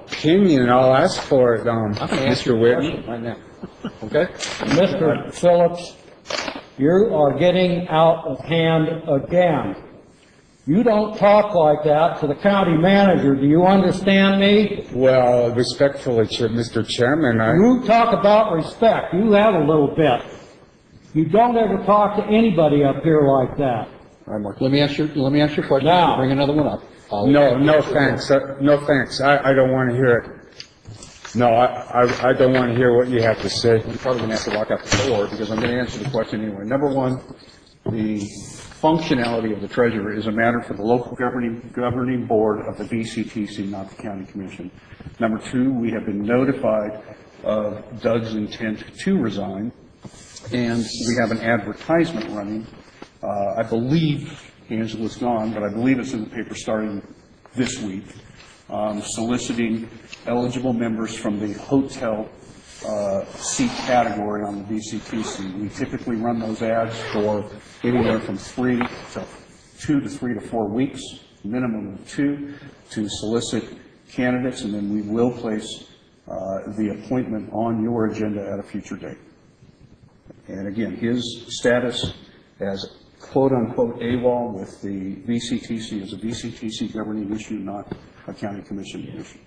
opinion, I'll ask for it, um, Mister Whitney. Right now. Okay? Mister Phillips, you are getting out of hand again. You don't talk like that to the county manager. Do you understand me? Well, respectfully, Chair- Mister Chairman, I... You talk about respect. You have a little bit. You don't ever talk to anybody up here like that. All right, Mark, let me answer, let me answer your question. Now. Bring another one up. I'll- No, no thanks, uh, no thanks. I, I don't want to hear it. No, I, I, I don't want to hear what you have to say. I'm probably going to have to walk out the door because I'm going to answer the question anyway. Number one, the functionality of the treasurer is a matter for the local governing, governing board of the V C T C, not the county commission. Number two, we have been notified of Doug's intent to resign, and we have an advertisement running. Uh, I believe Angela's gone, but I believe it's in the paper starting this week, um, soliciting eligible members from the hotel uh, seat category on the V C T C. We typically run those ads for anywhere from three to two to three to four weeks, minimum of two, to solicit candidates, and then we will place uh, the appointment on your agenda at a future date. And again, his status as quote-unquote AWOL with the V C T C is a V C T C governing issue, not a county commission issue.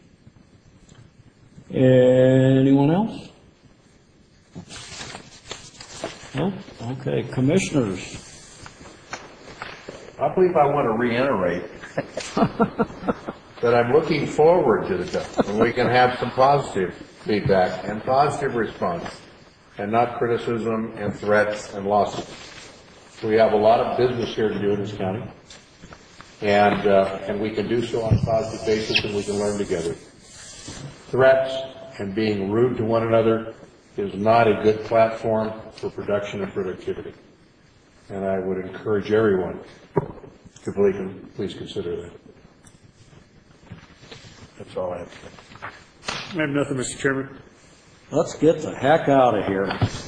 Anyone else? No? Okay, commissioners. I believe I want to reiterate that I'm looking forward to the day when we can have some positive feedback and positive response and not criticism and threats and lawsuits. We have a lot of business here to do in this county, and uh, and we can do so on a positive basis, and we can learn together. Threats and being rude to one another is not a good platform for production and productivity. And I would encourage everyone to please, please consider that. That's all I have to say. I have nothing, Mister Chairman. Let's get the heck out of here.